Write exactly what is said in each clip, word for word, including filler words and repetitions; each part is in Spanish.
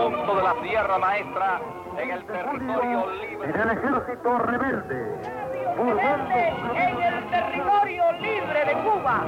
punto de la Sierra Maestra, en el territorio libre. En el ejército rebelde. ¡Rebelde en el territorio libre de Cuba!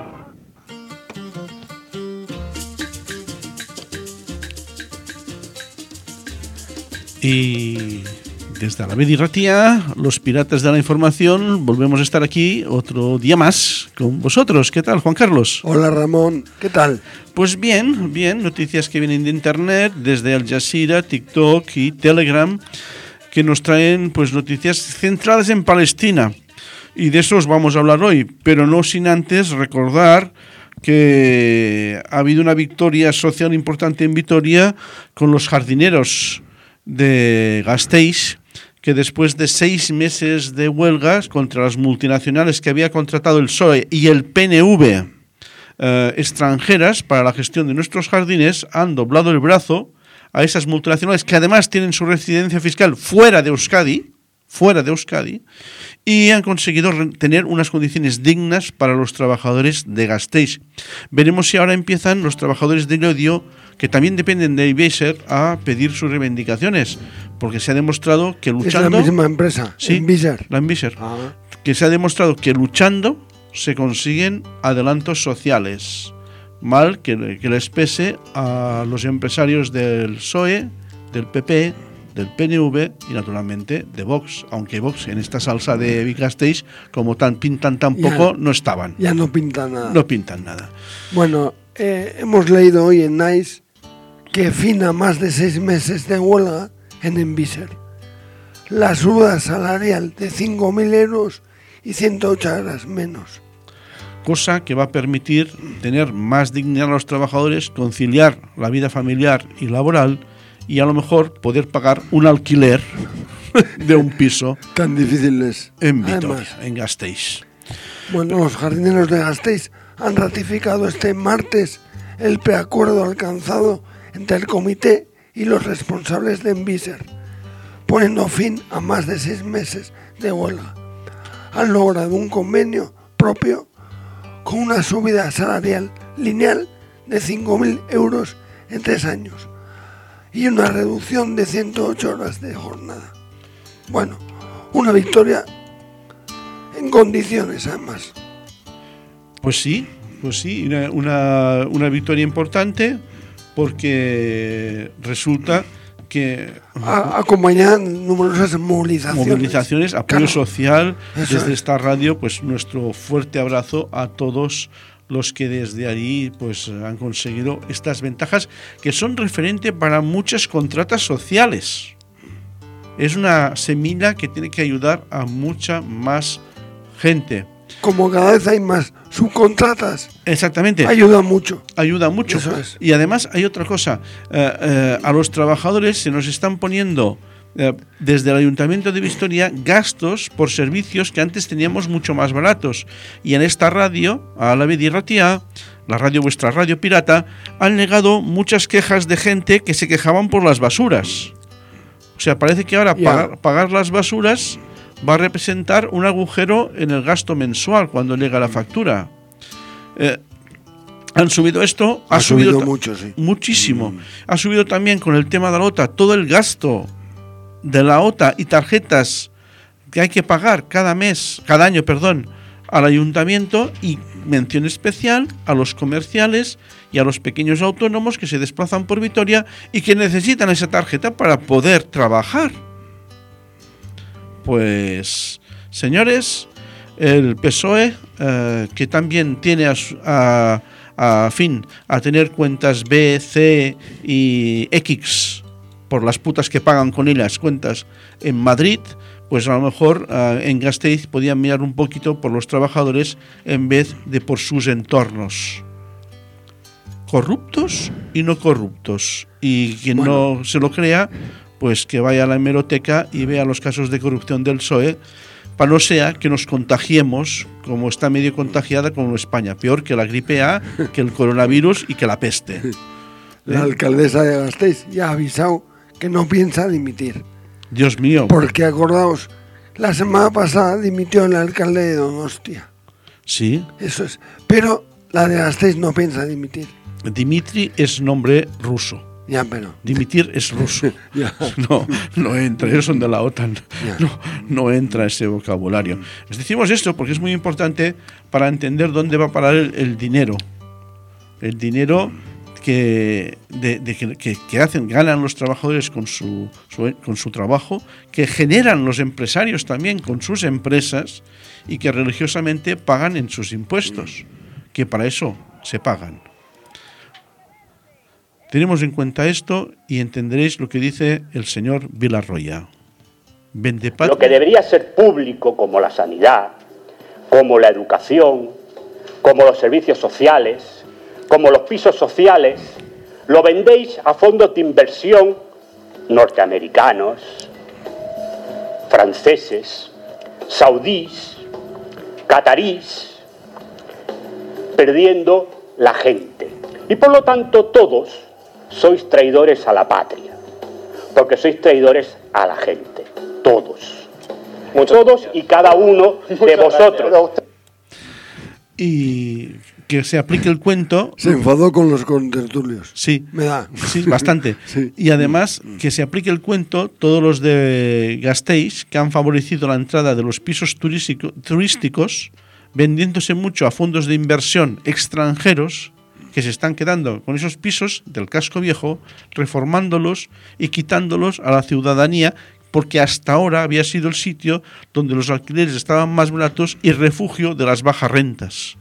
Y desde Alavedi Ratia, los piratas de la información, volvemos a estar aquí otro día más con vosotros. ¿Qué tal, Juan Carlos? Hola, Ramón. ¿Qué tal? Pues bien, bien. Noticias que vienen de internet, desde Al Jazeera, TikTok y Telegram, que nos traen pues noticias centradas en Palestina. Y de eso os vamos a hablar hoy, pero no sin antes recordar que ha habido una victoria social importante en Vitoria con los jardineros de Gasteiz, que después de seis meses de huelgas contra las multinacionales que había contratado el P S O E y el P N V eh, extranjeras para la gestión de nuestros jardines, han doblado el brazo a esas multinacionales que además tienen su residencia fiscal fuera de Euskadi, fuera de Euskadi, y han conseguido tener unas condiciones dignas para los trabajadores de Gasteiz. Veremos si ahora empiezan los trabajadores de Llodio, que también dependen de Ibeser, a pedir sus reivindicaciones, porque se ha demostrado que luchando... Es la misma empresa, sí, Ibeser. La Ibeser, Ah. que se ha demostrado que luchando se consiguen adelantos sociales. Mal que, que les pese a los empresarios del P S O E, del P P, del P N V y naturalmente de Vox, aunque Vox en esta salsa de Gasteiz, como tan pintan tan poco, Ya, no estaban. Ya no pintan nada. No pintan nada. Bueno, eh, hemos leído hoy en Nice que fina más de seis meses de huelga en Enviser. La suba salarial de cinco mil euros y ciento ocho horas menos. Cosa que va a permitir tener más dignidad a los trabajadores, conciliar la vida familiar y laboral y a lo mejor poder pagar un alquiler de un piso Tan difícil es. en Vitoria, Además, en Gasteiz. bueno, los jardineros de Gasteiz han ratificado este martes el preacuerdo alcanzado entre el comité y los responsables de Enviser, poniendo fin a más de seis meses de huelga. Han logrado un convenio propio con una subida salarial lineal de cinco mil euros en tres años y una reducción de ciento ocho horas de jornada. Bueno, una victoria en condiciones además. Pues sí, pues sí, una, una, una victoria importante porque resulta que A, acompañan numerosas movilizaciones. movilizaciones, apoyo Claro, social, eso desde es. esta radio, pues nuestro fuerte abrazo a todos los que desde allí pues han conseguido estas ventajas que son referente para muchas contratas sociales. Es una semilla que tiene que ayudar a mucha más gente. Como cada vez hay más subcontratas, Exactamente. ayuda mucho. Ayuda mucho. Eso es. Y además hay otra cosa. Eh, eh, a los trabajadores se nos están poniendo eh, desde el Ayuntamiento de Vitoria gastos por servicios que antes teníamos mucho más baratos. Y en esta radio, a Alavedi Ratia, la radio vuestra radio pirata, han llegado muchas quejas de gente que se quejaban por las basuras. O sea, parece que ahora Ya. pagar, pagar las basuras va a representar un agujero en el gasto mensual cuando llega la factura. Eh, han subido esto, ha, Ha subido subido ta- mucho, sí. muchísimo. Ha subido también con el tema de la O T A, todo el gasto de la O T A y tarjetas que hay que pagar cada mes, cada año, perdón, al ayuntamiento, y mención especial a los comerciales y a los pequeños autónomos que se desplazan por Vitoria y que necesitan esa tarjeta para poder trabajar. Pues, señores, el P S O E, eh, que también tiene a, su- a, a fin a tener cuentas B, C y X por las putas que pagan con ellas cuentas en Madrid, pues a lo mejor eh, en Gasteiz podían mirar un poquito por los trabajadores en vez de por sus entornos. Corruptos y no corruptos. Y quien Bueno. no se lo crea, pues que vaya a la hemeroteca y vea los casos de corrupción del P S O E, para no sea que nos contagiemos, como está medio contagiada como España, peor que la gripe A, que el coronavirus y que la peste. La alcaldesa de Gasteiz ya ha avisado que no piensa dimitir. Dios mío. Porque acordaos, la semana pasada dimitió el alcalde de Donostia. Sí, Eso es. Pero la de Gasteiz no piensa dimitir. Dimitri es nombre ruso. Ya, pero... Dimitir es ruso. Ya. No, no entra, ellos son de la OTAN. Ya. No, no entra ese vocabulario. Les decimos esto porque es muy importante para entender dónde va a parar el, el dinero. El dinero que, de, de, que, que hacen, ganan los trabajadores con su, su, con su trabajo, que generan los empresarios también con sus empresas y que religiosamente pagan en sus impuestos, que para eso se pagan. Tenemos en cuenta esto y entenderéis lo que dice el señor Villarroya. Vendepatria. Lo que debería ser público, como la sanidad, como la educación, como los servicios sociales, como los pisos sociales, lo vendéis a fondos de inversión norteamericanos, franceses, saudíes, catarís, perdiendo la gente. Y por lo tanto todos sois traidores a la patria, porque sois traidores a la gente, todos, todos y cada uno de vosotros. Y que se aplique el cuento. Se enfadó con los contertulios. Sí, me da. Sí, bastante. Sí. Y además que se aplique el cuento todos los de Gasteiz que han favorecido la entrada de los pisos turístico, turísticos, vendiéndose mucho a fondos de inversión extranjeros que se están quedando con esos pisos del casco viejo, reformándolos y quitándolos a la ciudadanía, porque hasta ahora había sido el sitio donde los alquileres estaban más baratos y refugio de las bajas rentas.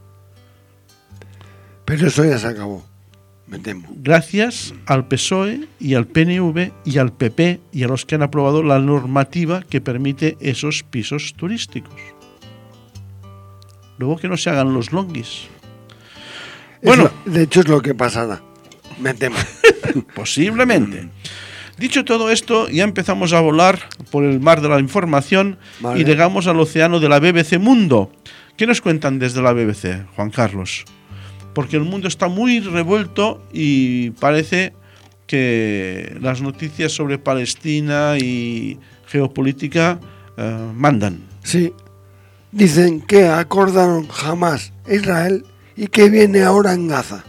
Pero eso ya se acabó, me temo. Gracias al P S O E y al P N V y al P P y a los que han aprobado la normativa que permite esos pisos turísticos. Luego que no se hagan los longuis. Bueno, lo, de hecho es lo que pasará, me temo. Posiblemente. Dicho todo esto, ya empezamos a volar por el mar de la información, vale, y llegamos al océano de la B B C Mundo. ¿Qué nos cuentan desde la B B C, Juan Carlos? Porque el mundo está muy revuelto y parece que las noticias sobre Palestina y geopolítica uh, mandan. Sí, dicen que acordaron Hamás e Israel y que viene ahora en Gaza.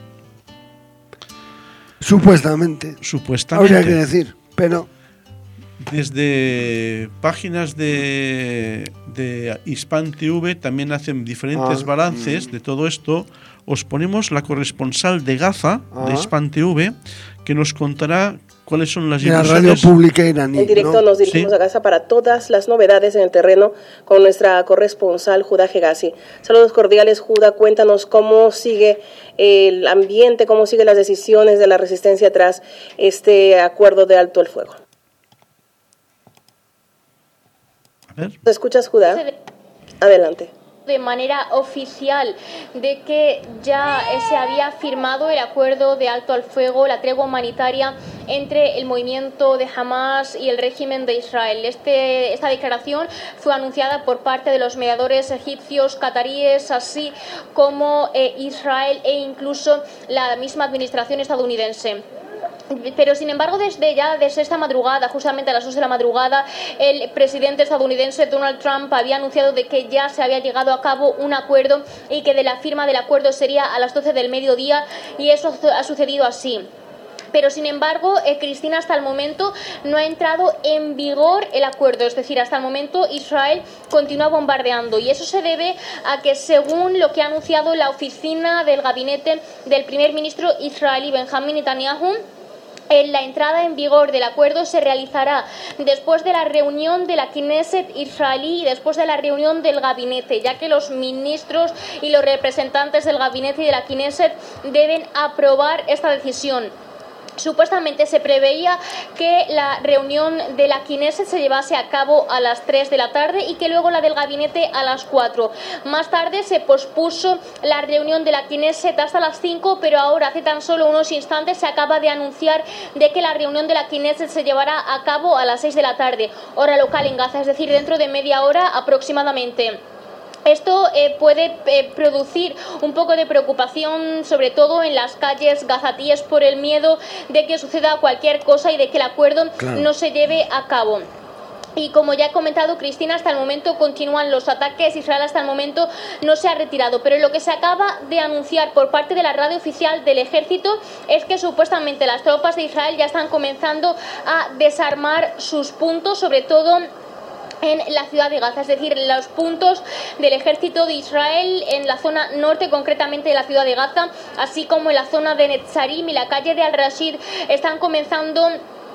Supuestamente. Supuestamente. Habría que decir, pero... Desde páginas de, de Hispan T V también hacen diferentes ah, balances mm. de todo esto. Os ponemos la corresponsal de Gaza, ah. de Hispan T V, que nos contará cuáles son las ilusiones. La radio pública iraní. En directo, ¿no?, nos dirigimos ¿Sí? a Gaza para todas las novedades en el terreno con nuestra corresponsal Judá Hegazi. Saludos cordiales, Judá. Cuéntanos cómo sigue el ambiente, cómo siguen las decisiones de la resistencia tras este acuerdo de alto el fuego. A ver. ¿Te escuchas, Judá? Adelante. De manera oficial de que ya se había firmado el acuerdo de alto al fuego, la tregua humanitaria entre el movimiento de Hamás y el régimen de Israel. Este, esta declaración fue anunciada por parte de los mediadores egipcios, cataríes, así como eh, Israel e incluso la misma administración estadounidense. Pero sin embargo, desde ya desde esta madrugada, justamente a las dos de la madrugada, el presidente estadounidense Donald Trump había anunciado de que ya se había llegado a cabo un acuerdo y que de la firma del acuerdo sería a las doce del mediodía, y eso ha sucedido así. Pero sin embargo, eh, Cristina, hasta el momento no ha entrado en vigor el acuerdo, es decir, hasta el momento Israel continúa bombardeando, y eso se debe a que, según lo que ha anunciado la oficina del gabinete del primer ministro israelí Benjamín Netanyahu, la entrada en vigor del acuerdo se realizará después de la reunión de la Knesset israelí y después de la reunión del gabinete, ya que los ministros y los representantes del gabinete y de la Knesset deben aprobar esta decisión. Supuestamente se preveía que la reunión de la Knesset se llevase a cabo a las tres de la tarde y que luego la del gabinete a las cuatro. Más tarde se pospuso la reunión de la Knesset hasta las cinco, pero ahora, hace tan solo unos instantes, se acaba de anunciar de que la reunión de la Knesset se llevará a cabo a las seis de la tarde, hora local en Gaza, es decir, dentro de media hora aproximadamente. Esto eh, puede eh, producir un poco de preocupación, sobre todo en las calles gazatíes, por el miedo de que suceda cualquier cosa y de que el acuerdo claro. no se lleve a cabo. Y como ya he comentado, Cristina, hasta el momento continúan los ataques. Israel hasta el momento no se ha retirado, pero lo que se acaba de anunciar por parte de la radio oficial del ejército es que supuestamente las tropas de Israel ya están comenzando a desarmar sus puntos, sobre todo en la ciudad de Gaza, es decir, los puntos del ejército de Israel en la zona norte, concretamente de la ciudad de Gaza, así como en la zona de Netzarim y la calle de Al-Rashid, están comenzando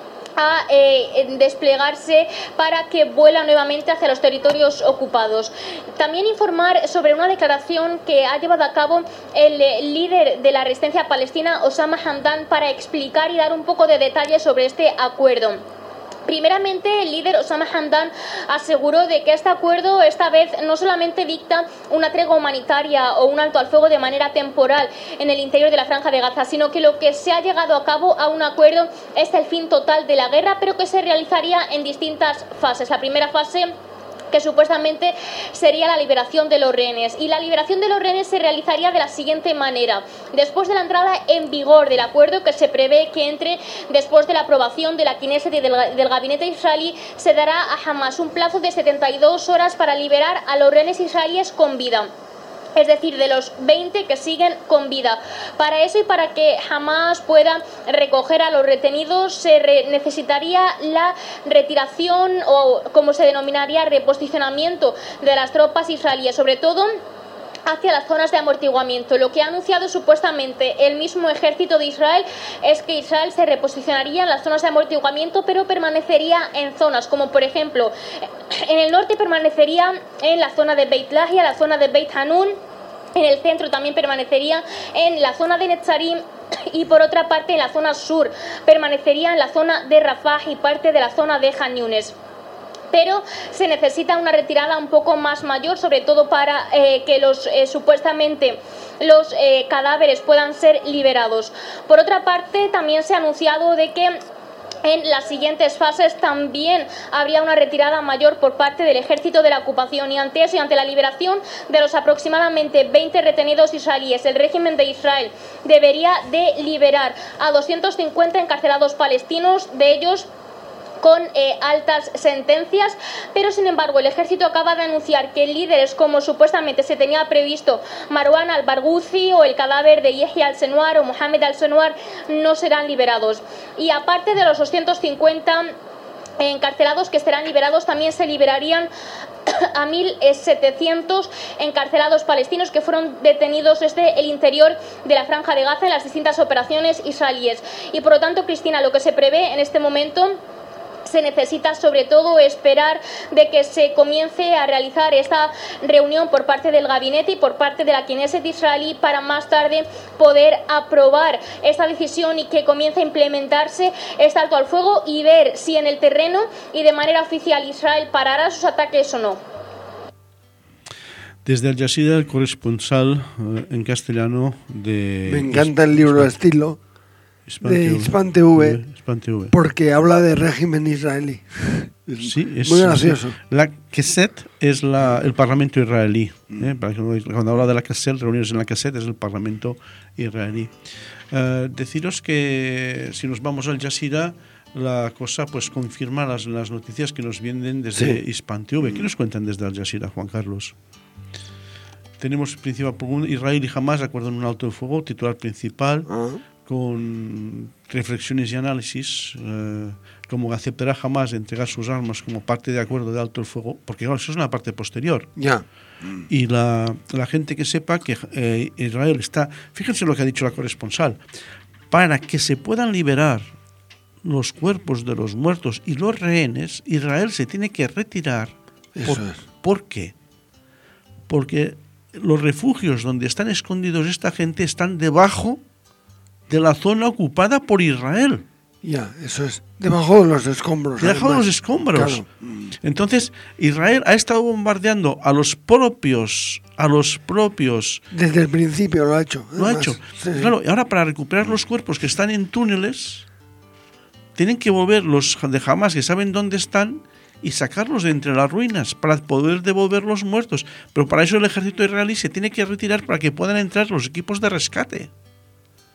a eh, desplegarse para que vuela nuevamente hacia los territorios ocupados. También informar sobre una declaración que ha llevado a cabo el eh, líder de la resistencia palestina, Osama Hamdan, para explicar y dar un poco de detalles sobre este acuerdo. Primeramente, el líder Osama Hamdan aseguró de que este acuerdo esta vez no solamente dicta una tregua humanitaria o un alto al fuego de manera temporal en el interior de la Franja de Gaza, sino que lo que se ha llegado a cabo a un acuerdo es el fin total de la guerra, pero que se realizaría en distintas fases. La primera fase, que supuestamente sería la liberación de los rehenes. Y la liberación de los rehenes se realizaría de la siguiente manera. Después de la entrada en vigor del acuerdo, que se prevé que entre después de la aprobación de la Knesset y del, del gabinete israelí, se dará a Hamas un plazo de setenta y dos horas para liberar a los rehenes israelíes con vida. Es decir, de los veinte que siguen con vida. Para eso y para que Hamas pueda recoger a los retenidos, se re necesitaría la retiración o, como se denominaría, reposicionamiento de las tropas israelíes, sobre todo hacia las zonas de amortiguamiento. Lo que ha anunciado supuestamente el mismo ejército de Israel es que Israel se reposicionaría en las zonas de amortiguamiento, pero permanecería en zonas como, por ejemplo, en el norte permanecería en la zona de Beit Lahia, la zona de Beit Hanun. En el centro también permanecería en la zona de Netzarim, y por otra parte en la zona sur permanecería en la zona de Rafah y parte de la zona de Han Yunes. Pero se necesita una retirada un poco más mayor, sobre todo para eh, que los eh, supuestamente los eh, cadáveres puedan ser liberados. Por otra parte, también se ha anunciado de que en las siguientes fases también habría una retirada mayor por parte del ejército de la ocupación, y ante eso y ante la liberación de los aproximadamente veinte retenidos israelíes, el régimen de Israel debería de liberar a doscientos cincuenta encarcelados palestinos, de ellos con eh, altas sentencias, pero sin embargo el ejército acaba de anunciar que líderes como supuestamente se tenía previsto Marwan al-Barghouthi o el cadáver de Yehya al-Senwar o Mohamed al-Senwar no serán liberados. Y aparte de los doscientos cincuenta encarcelados que serán liberados, también se liberarían a mil setecientos encarcelados palestinos que fueron detenidos desde el interior de la Franja de Gaza en las distintas operaciones israelíes. Y por lo tanto, Cristina, lo que se prevé en este momento, se necesita sobre todo esperar de que se comience a realizar esta reunión por parte del gabinete y por parte de la Knesset israelí para más tarde poder aprobar esta decisión y que comience a implementarse este alto al fuego y ver si en el terreno y de manera oficial Israel parará sus ataques o no. Desde Al Jazeera, el corresponsal eh, en castellano de... Me encanta el libro de estilo de Hispan T V, porque habla de régimen israelí. Sí, es muy gracioso. Sí. La Knesset es la, el parlamento israelí. ¿eh? Cuando habla de la Knesset, reuniones en la Knesset, es el parlamento israelí. Uh, deciros que si nos vamos al Jazeera, la cosa pues confirma las, las noticias que nos vienen desde sí. Hispan T V. ¿Qué nos cuentan desde Al Jazeera, Juan Carlos? Tenemos principal Israel y Hamas acuerdan un alto de fuego, titular principal. Uh-huh. Con reflexiones y análisis, eh, como aceptará Hamas entregar sus armas como parte de acuerdo de alto el fuego, porque claro, eso es una parte posterior. Ya. Y la, la gente que sepa que eh, Israel está, fíjense lo que ha dicho la corresponsal, para que se puedan liberar los cuerpos de los muertos y los rehenes, Israel se tiene que retirar. Eso por, es. ¿Por qué? Porque los refugios donde están escondidos esta gente están debajo de la zona ocupada por Israel. Ya, eso es. Debajo de los escombros. Debajo de los escombros. Claro. Entonces, Israel ha estado bombardeando a los propios, a los propios. Desde el principio lo ha hecho. Lo además. ha hecho. Sí, claro, y ahora para recuperar los cuerpos que están en túneles, tienen que volver los de Hamas que saben dónde están y sacarlos de entre las ruinas para poder devolver los muertos. Pero para eso el ejército israelí se tiene que retirar para que puedan entrar los equipos de rescate.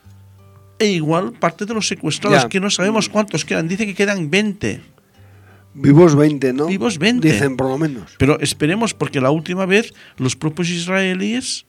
E igual parte de los secuestrados, ya. que no sabemos cuántos quedan, dice que quedan veinte. Vivos veinte, ¿no? Vivos veinte. Dicen por lo menos. Pero esperemos, porque la última vez los propios israelíes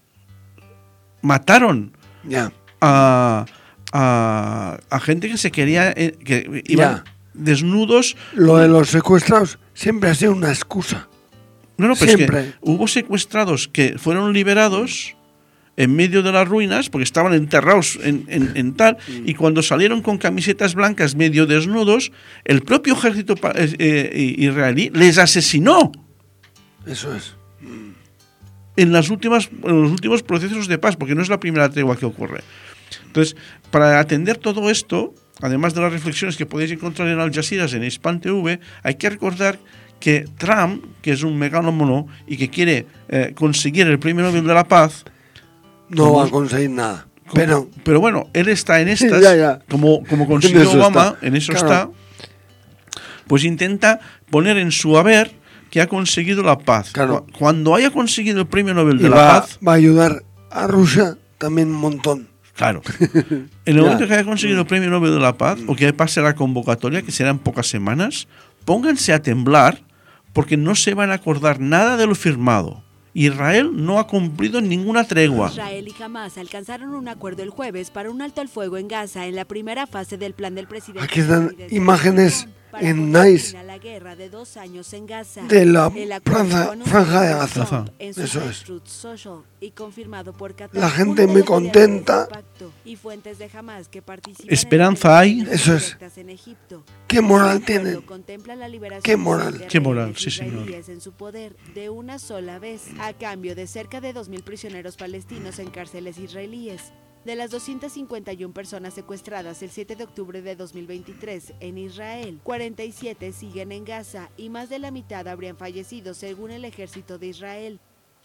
mataron Ya. a, a, a gente que se quería, eh, que iban Ya. desnudos. Lo de los secuestrados siempre ha sido una excusa. No, no, pero es que Siempre. hubo secuestrados que fueron liberados en medio de las ruinas, porque estaban enterrados en, en, en tal, y cuando salieron con camisetas blancas medio desnudos, el propio ejército pa- eh, eh, israelí les asesinó Eso es. en, las últimas, en los últimos procesos de paz, porque no es la primera tregua que ocurre. Entonces, para atender todo esto, además de las reflexiones que podéis encontrar en Al Jazeera, en Hispan T V, hay que recordar que Trump, que es un megalómano y que quiere eh, conseguir el Premio Nobel de la Paz, No Como- va a conseguir nada. como- Pero pero bueno, él está en estas, Ya, ya. como, como consiguió En eso Obama, está. en eso Claro. está, pues intenta poner en su haber que ha conseguido la paz. Claro. Cu- Cuando haya conseguido el Premio Nobel de y la va, Paz, va a ayudar a Rusia también un montón. claro, en el Ya. momento que haya conseguido el Premio Nobel de la Paz, o que pase la convocatoria, que será en pocas semanas, pónganse a temblar, porque no se van a acordar nada de lo firmado. Israel no ha cumplido ninguna tregua. Israel y Hamas alcanzaron un acuerdo el jueves para un alto al fuego en Gaza en la primera fase del plan del presidente. Aquí están estadounidense imágenes para en poner Nice fin a la guerra de dos años en Gaza. de la El acuerdo franja, fue franja de anunciado Gaza. por Trump en su Eso es. Truth Social y confirmado por Qatar, La gente uno de muy los contenta. aliados del pacto, y fuentes de Hamas que participan en Esperanza las hay. operaciones Eso es. directas en Egipto. ¿Qué moral El acuerdo tienen? contempla la liberación Qué moral. de Qué moral, rehenes sí, señor. israelíes en su poder de una sola vez, a cambio de cerca de dos mil prisioneros palestinos en cárceles israelíes. De las doscientas cincuenta y una personas secuestradas el siete de octubre de dos mil veintitrés en Israel, cuarenta y siete siguen en Gaza y más de la mitad habrían fallecido según el ejército de Israel.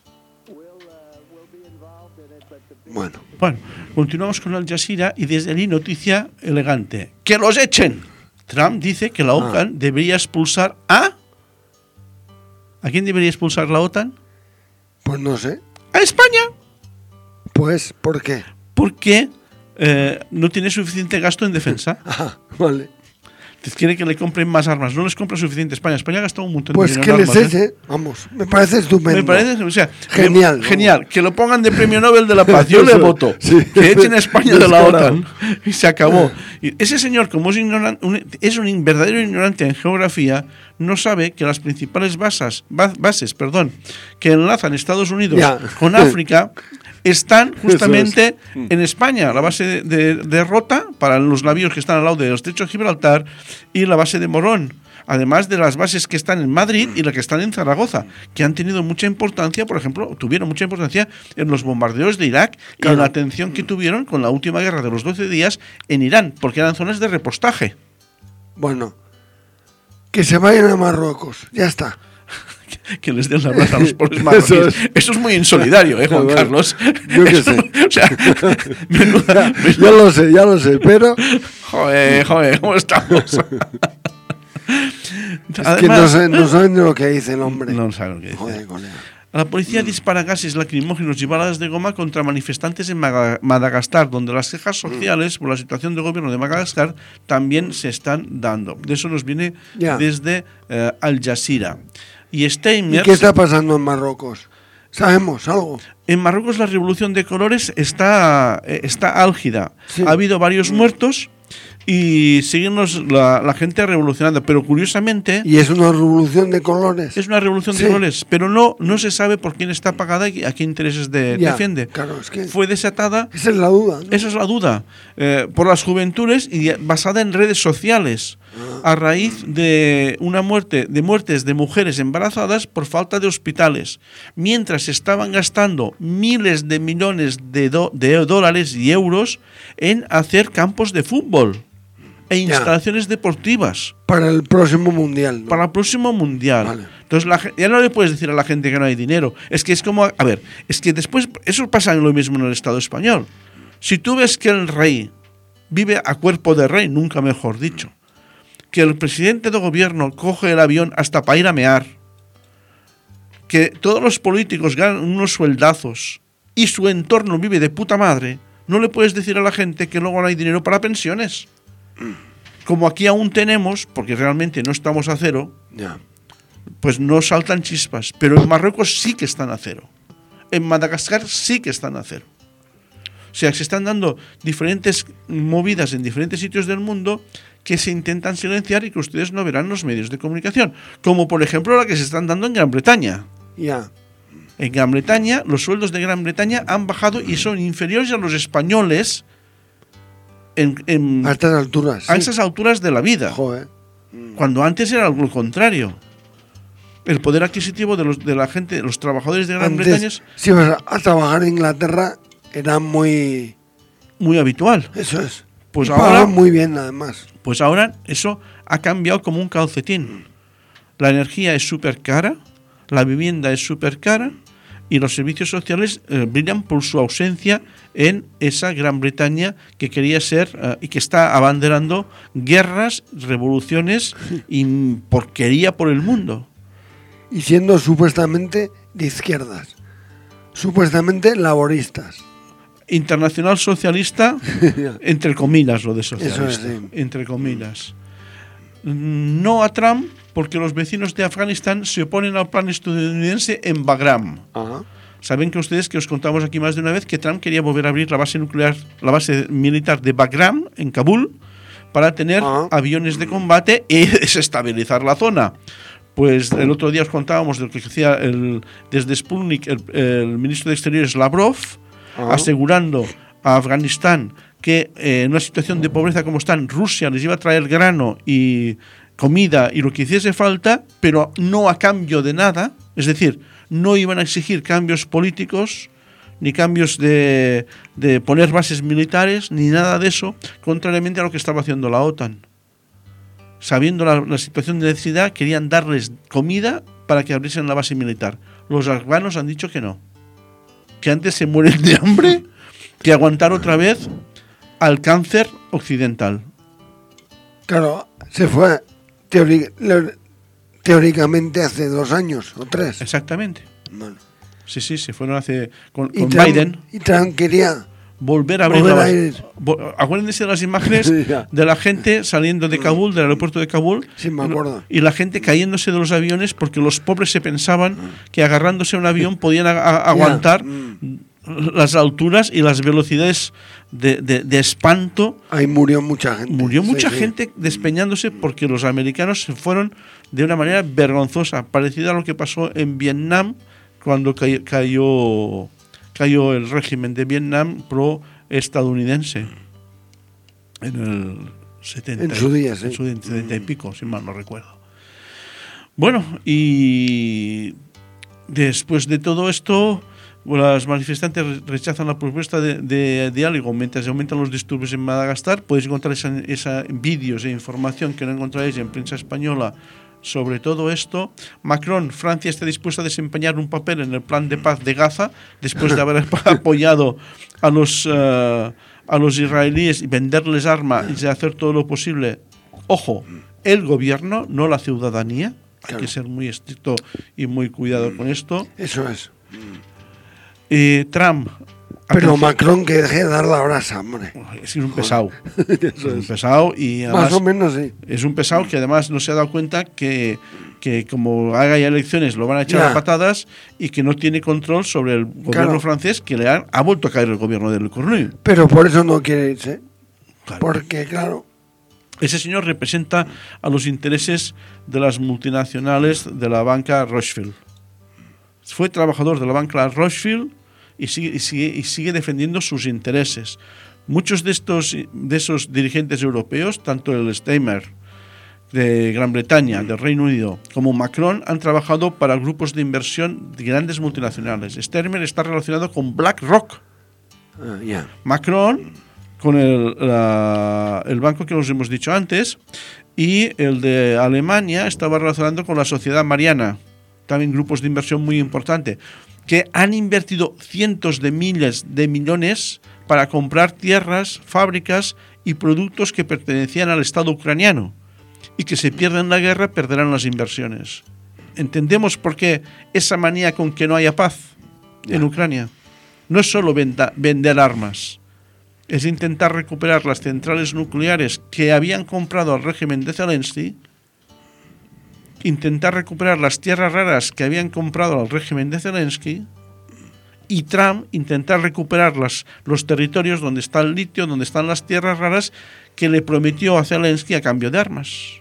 Bueno, Bueno, continuamos con Al Jazeera y desde allí noticia elegante. ¡Que los echen! Trump dice que la OTAN debería expulsar a... ¿A quién debería expulsar la OTAN? pues no sé. ¡A España! Pues, ¿por qué? Porque eh, no tiene suficiente gasto en defensa. Ah, vale. Quiere que le compren más armas. No les compra suficiente España. España ha gastado un montón Pues de que dinero en les armas, ¿eh? eche. Vamos, me parece estupendo. Me parece, o sea, Genial, me- ¿no? genial. Que lo pongan de premio Nobel de la Paz. Yo le Eso, voto. sí. Que echen a España de la Descarado. OTAN. Y se acabó. Y ese señor, como es, ignoran- un, es un verdadero ignorante en geografía, no sabe que las principales basas, ba- bases perdón, que enlazan Estados Unidos Ya. con África están justamente en España. La base de, de, de Rota, para los navíos que están al lado del Estrecho de Gibraltar, y la base de Morón. Además de las bases que están en Madrid y las que están en Zaragoza, que han tenido mucha importancia, por ejemplo, tuvieron mucha importancia en los bombardeos de Irak y en Claro. la atención que tuvieron con la última guerra de los doce días en Irán, porque eran zonas de repostaje. Bueno, que se vayan a Marruecos. Ya está. Que les den la plaza a los pobres Eso marroquíes. es. Eso es muy insolidario, ¿eh, Juan Bueno, Carlos? yo qué Eso- sé. O sea, menuda- Ya lo sé, ya lo sé, pero Joder, joder, ¿cómo estamos? es que no, sé, no saben de lo que dice el hombre. No saben lo que dice. Joder, colega. La policía dispara gases lacrimógenos y balas de goma contra manifestantes en Maga- Madagascar, donde las quejas sociales por la situación del gobierno de Madagascar también se están dando. De eso nos viene Ya. desde eh, Al Jazeera. Y ¿Y Steinmetz, qué está pasando en Marruecos? ¿Sabemos algo? en Marruecos la revolución de colores está, eh, está álgida. Sí. Ha habido varios muertos y siguen los- la, la gente revolucionando, pero curiosamente... ¿Y es una revolución de colores? Es una revolución Sí. de colores, pero no, no se sabe por quién está pagada y a qué intereses de- Ya, defiende. claro, es que- Fue desatada, Esa es la duda, ¿no? esa es la duda, eh, por las juventudes y basada en redes sociales, Ah. a raíz de una muerte, de muertes de mujeres embarazadas por falta de hospitales, mientras se estaban gastando miles de millones de, do- de dólares y euros en hacer campos de fútbol e instalaciones deportivas Para el próximo mundial, ¿no? para el próximo mundial. Vale. Entonces la ge- ya no le puedes decir a la gente que no hay dinero. Es que es como, a ver, es que después eso pasa en lo mismo en el Estado español. Si tú ves que el rey vive a cuerpo de rey, nunca mejor dicho, que el presidente de gobierno coge el avión hasta para ir a mear, que todos los políticos ganan unos sueldazos y su entorno vive de puta madre, no le puedes decir a la gente que luego no hay dinero para pensiones. Como aquí aún tenemos, porque realmente no estamos a cero, Ya. Pues no saltan chispas, pero en Marruecos sí que están a cero. En Madagascar sí que están a cero. O sea, se están dando diferentes movidas en diferentes sitios del mundo que se intentan silenciar y que ustedes no verán en los medios de comunicación. Como por ejemplo la que se están dando en Gran Bretaña. Ya. En Gran Bretaña, los sueldos de Gran Bretaña han bajado y son inferiores a los españoles en, en, a estas alturas. A sí. esas alturas de la vida. Joder. Cuando antes era algo contrario. El poder adquisitivo de, los, de la gente, los trabajadores de Gran Antes, Bretaña, si ibas a trabajar en Inglaterra, era muy... muy habitual. Eso es. Pues y ahora, pagaban muy bien, además. Pues ahora eso ha cambiado como un calcetín. La energía es súper cara, la vivienda es súper cara y los servicios sociales eh, brillan por su ausencia en esa Gran Bretaña que quería ser eh, y que está abanderando guerras, revoluciones y porquería por el mundo. Y siendo supuestamente de izquierdas, supuestamente laboristas. Internacional socialista, entre comillas lo de socialista, Eso es, sí. entre comillas. No a Trump, porque los vecinos de Afganistán se oponen al plan estadounidense en Bagram. Ajá. Saben que ustedes, que os contamos aquí más de una vez, que Trump quería volver a abrir la base nuclear, la base militar de Bagram, en Kabul, para tener Ajá. aviones de combate y desestabilizar la zona. Pues el otro día os contábamos de lo que decía el, desde Sputnik el, el ministro de Exteriores Lavrov, Ajá. asegurando a Afganistán que eh, en una situación de pobreza como están, Rusia les iba a traer grano y comida y lo que hiciese falta, pero no a cambio de nada, es decir, no iban a exigir cambios políticos, ni cambios de, de poner bases militares, ni nada de eso, contrariamente a lo que estaba haciendo la OTAN. Sabiendo la, la situación de necesidad, querían darles comida para que abriesen la base militar. Los afganos han dicho que no, que antes se mueren de hambre que aguantar otra vez al cáncer occidental. Claro, se fue teori- le- teóricamente hace dos años o tres. Exactamente. Bueno. Sí, sí, se fueron hace con, Y con Trump, Biden. y Trump quería Volver a abrir volver la a base. ir. Vo- Acuérdense de las imágenes Ya. de la gente saliendo de Kabul, del aeropuerto de Kabul, Sí, me acuerdo. y la gente cayéndose de los aviones porque los pobres se pensaban que agarrándose a un avión podían a- a- aguantar las alturas y las velocidades de, de- de espanto. Ahí murió mucha gente. Murió Sí, mucha sí. gente despeñándose porque los americanos se fueron de una manera vergonzosa, parecida a lo que pasó en Vietnam cuando cay- cayó, cayó el régimen de Vietnam pro-estadounidense en el setenta. En su día, sí. En su día, setenta y pico, si mal no recuerdo. Bueno, y después de todo esto, las manifestantes re- rechazan la propuesta de, de diálogo mientras aumentan los disturbios en Madagascar. Podéis encontrar esa, esa vídeos e información que no encontraréis en prensa española sobre todo esto. Macron, Francia está dispuesta a desempeñar un papel en el plan de paz de Gaza después de haber apoyado a los, uh, a los israelíes y venderles armas y de hacer todo lo posible. Ojo, el gobierno, no la ciudadanía. Hay Claro. que ser muy estricto y muy cuidado con esto. Eso es. Eh, Trump. Pero atención, Macron que deje de dar la brasa, hombre. es un pesado. Eso Es un es. pesado y además, Más o menos sí. es un pesado que además no se ha dado cuenta que, que como haga ya elecciones lo van a echar Ya. a patadas y que no tiene control sobre el gobierno Claro. francés, que le ha, ha vuelto a caer el gobierno de Le Cornu. Pero por eso no quiere irse. Claro. Porque, claro, Ese señor representa a los intereses de las multinacionales de la banca Rothschild. Fue trabajador de la banca Rothschild y sigue, y sigue, y sigue defendiendo sus intereses. Muchos de estos de esos dirigentes europeos, tanto el Steinmeier de Gran Bretaña, del Reino Unido, como Macron, han trabajado para grupos de inversión de grandes multinacionales. Steinmeier está relacionado con BlackRock. ah, ya. Macron con el, la- el banco que os hemos dicho antes, y el de Alemania estaba relacionado con la Sociedad Mariana, también grupos de inversión muy importante, que han invertido cientos de miles de millones para comprar tierras, fábricas y productos que pertenecían al Estado ucraniano, y que si pierden la guerra perderán las inversiones. ¿Entendemos por qué esa manía con que no haya paz en Ucrania? No es solo venda- vender armas, es intentar recuperar las centrales nucleares que habían comprado al régimen de Zelensky intentar recuperar las tierras raras que habían comprado al régimen de Zelensky, y Trump intentar recuperar las, los territorios donde está el litio, donde están las tierras raras que le prometió a Zelensky a cambio de armas.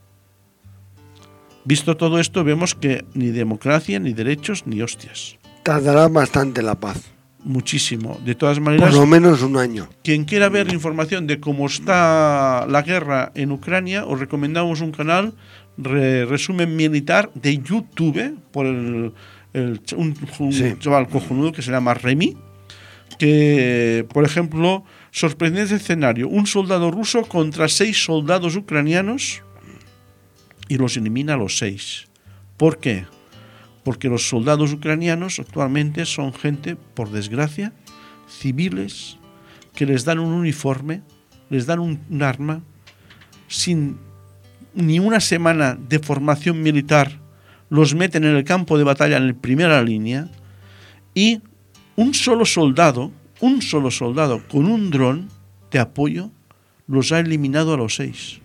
Visto todo esto, vemos que ni democracia, ni derechos, ni hostias. Tardará bastante la paz. Muchísimo. De todas maneras, por lo menos un año. Quien quiera ver información de cómo está la guerra en Ucrania, os recomendamos un canal, re, resumen militar de YouTube, por el, el un, un sí. chaval cojonudo que se llama Remy, que, por ejemplo, sorprendente escenario, un soldado ruso contra seis soldados ucranianos y los elimina a los seis. ¿Por qué? Porque los soldados ucranianos actualmente son gente, por desgracia, civiles, que les dan un uniforme, les dan un, un arma, sin ni una semana de formación militar, los meten en el campo de batalla en la primera línea, y un solo soldado, un solo soldado con un dron de apoyo, los ha eliminado a los seis.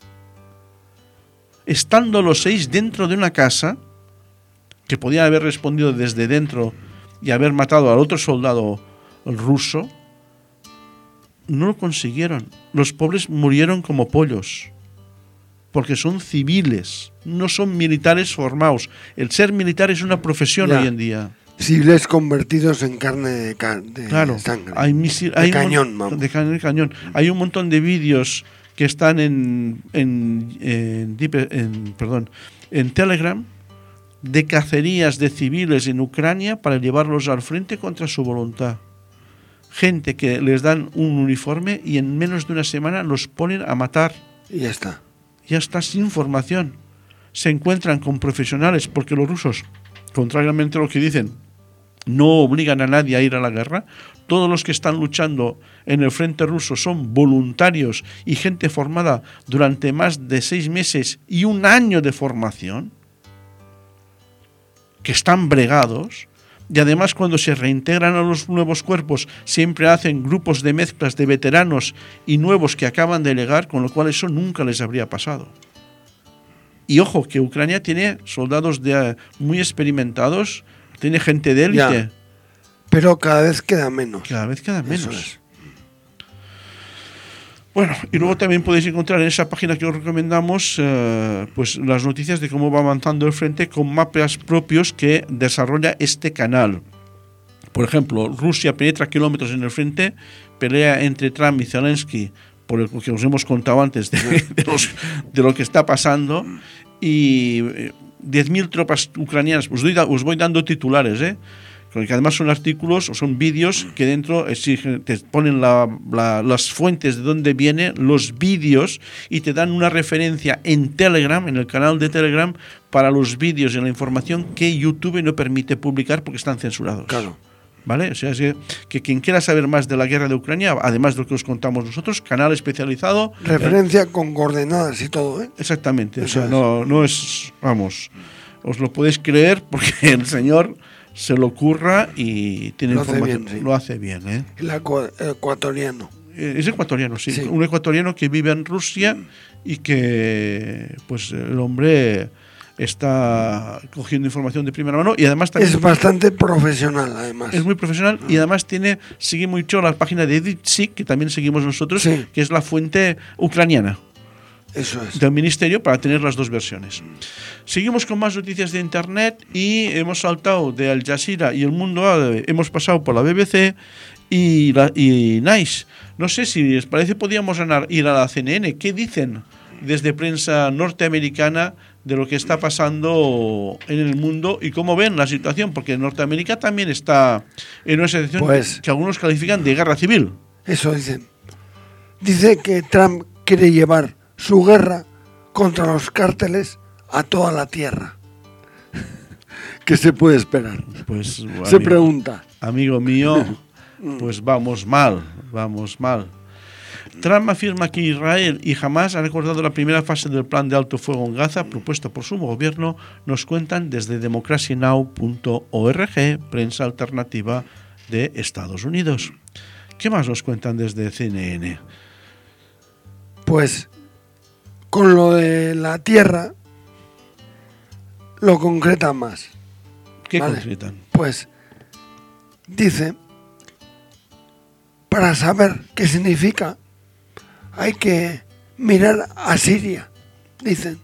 Estando los seis dentro de una casa, que podían haber respondido desde dentro y haber matado al otro soldado ruso, no lo consiguieron. Los pobres murieron como pollos, porque son civiles, no son militares formados. El ser militar es una profesión ya. Hoy en día. Civiles convertidos en carne de, ca- de claro, sangre. Hay misil, de hay cañón, mon- de cañón, cañón. Hay un montón de vídeos que están en, en, en, en, perdón, en Telegram, de cacerías de civiles en Ucrania para llevarlos al frente contra su voluntad. Gente que les dan un uniforme y en menos de una semana los ponen a matar. Y ya está. Ya está, sin formación. Se encuentran con profesionales, porque los rusos, contrariamente a lo que dicen, no obligan a nadie a ir a la guerra. Todos los que están luchando en el frente ruso son voluntarios y gente formada durante más de seis meses y un año de formación, que están bregados, y además cuando se reintegran a los nuevos cuerpos siempre hacen grupos de mezclas de veteranos y nuevos que acaban de llegar, con lo cual eso nunca les habría pasado. Y ojo, que Ucrania tiene soldados de, muy experimentados, tiene gente de élite. Ya, pero cada vez queda menos. Cada vez queda menos. Bueno, y luego también podéis encontrar en esa página que os recomendamos eh, pues las noticias de cómo va avanzando el frente con mapas propios que desarrolla este canal. Por ejemplo, Rusia penetra kilómetros en el frente, pelea entre Trump y Zelensky, por el que os hemos contado antes de, de, los, de lo que está pasando, y diez mil tropas ucranianas. Os, doy, os voy dando titulares, ¿eh? que además son artículos o son vídeos que dentro exigen, te ponen la, la, las fuentes de dónde vienen los vídeos y te dan una referencia en Telegram, en el canal de Telegram, para los vídeos y la información que YouTube no permite publicar porque están censurados. Claro. ¿Vale? O sea, es que, que quien quiera saber más de la guerra de Ucrania, además de lo que os contamos nosotros, canal especializado. Referencia eh, con coordenadas y todo, ¿eh? Exactamente. Eso o sea, es. no, no es, vamos, os lo podéis creer porque el señor se lo curra y tiene lo información. Hace bien, sí. Lo hace bien, ¿eh? El ecuatoriano. Es ecuatoriano, sí. sí. Un ecuatoriano que vive en Rusia y que, pues, el hombre está cogiendo información de primera mano y además también es bastante profesional, además. Es muy profesional y además tiene sigue mucho la página de DeepSeek, que también seguimos nosotros, sí. que es la fuente ucraniana. Eso es. Del ministerio, para tener las dos versiones. Seguimos con más noticias de internet y hemos saltado de Al Jazeera y El Mundo Árabe, hemos pasado por la B B C y, la, y Nice. No sé si les parece, podíamos ir a la C N N. ¿Qué dicen desde prensa norteamericana de lo que está pasando en el mundo y cómo ven la situación? Porque Norteamérica también está en una situación pues, que algunos califican de guerra civil. Eso dicen. Dice que Trump quiere llevar su guerra contra los cárteles a toda la tierra. ¿Qué se puede esperar? Pues se amigo, pregunta. Amigo mío, pues vamos mal, vamos mal. Trump afirma que Israel y Hamas han acordado la primera fase del plan de alto fuego en Gaza propuesto por su gobierno. Nos cuentan desde democracy now punto org, prensa alternativa de Estados Unidos. ¿Qué más nos cuentan desde C N N? Pues con lo de la tierra, lo concretan más. ¿Qué ¿vale? concretan? Pues dice, para saber qué significa, hay que mirar a Siria, dicen.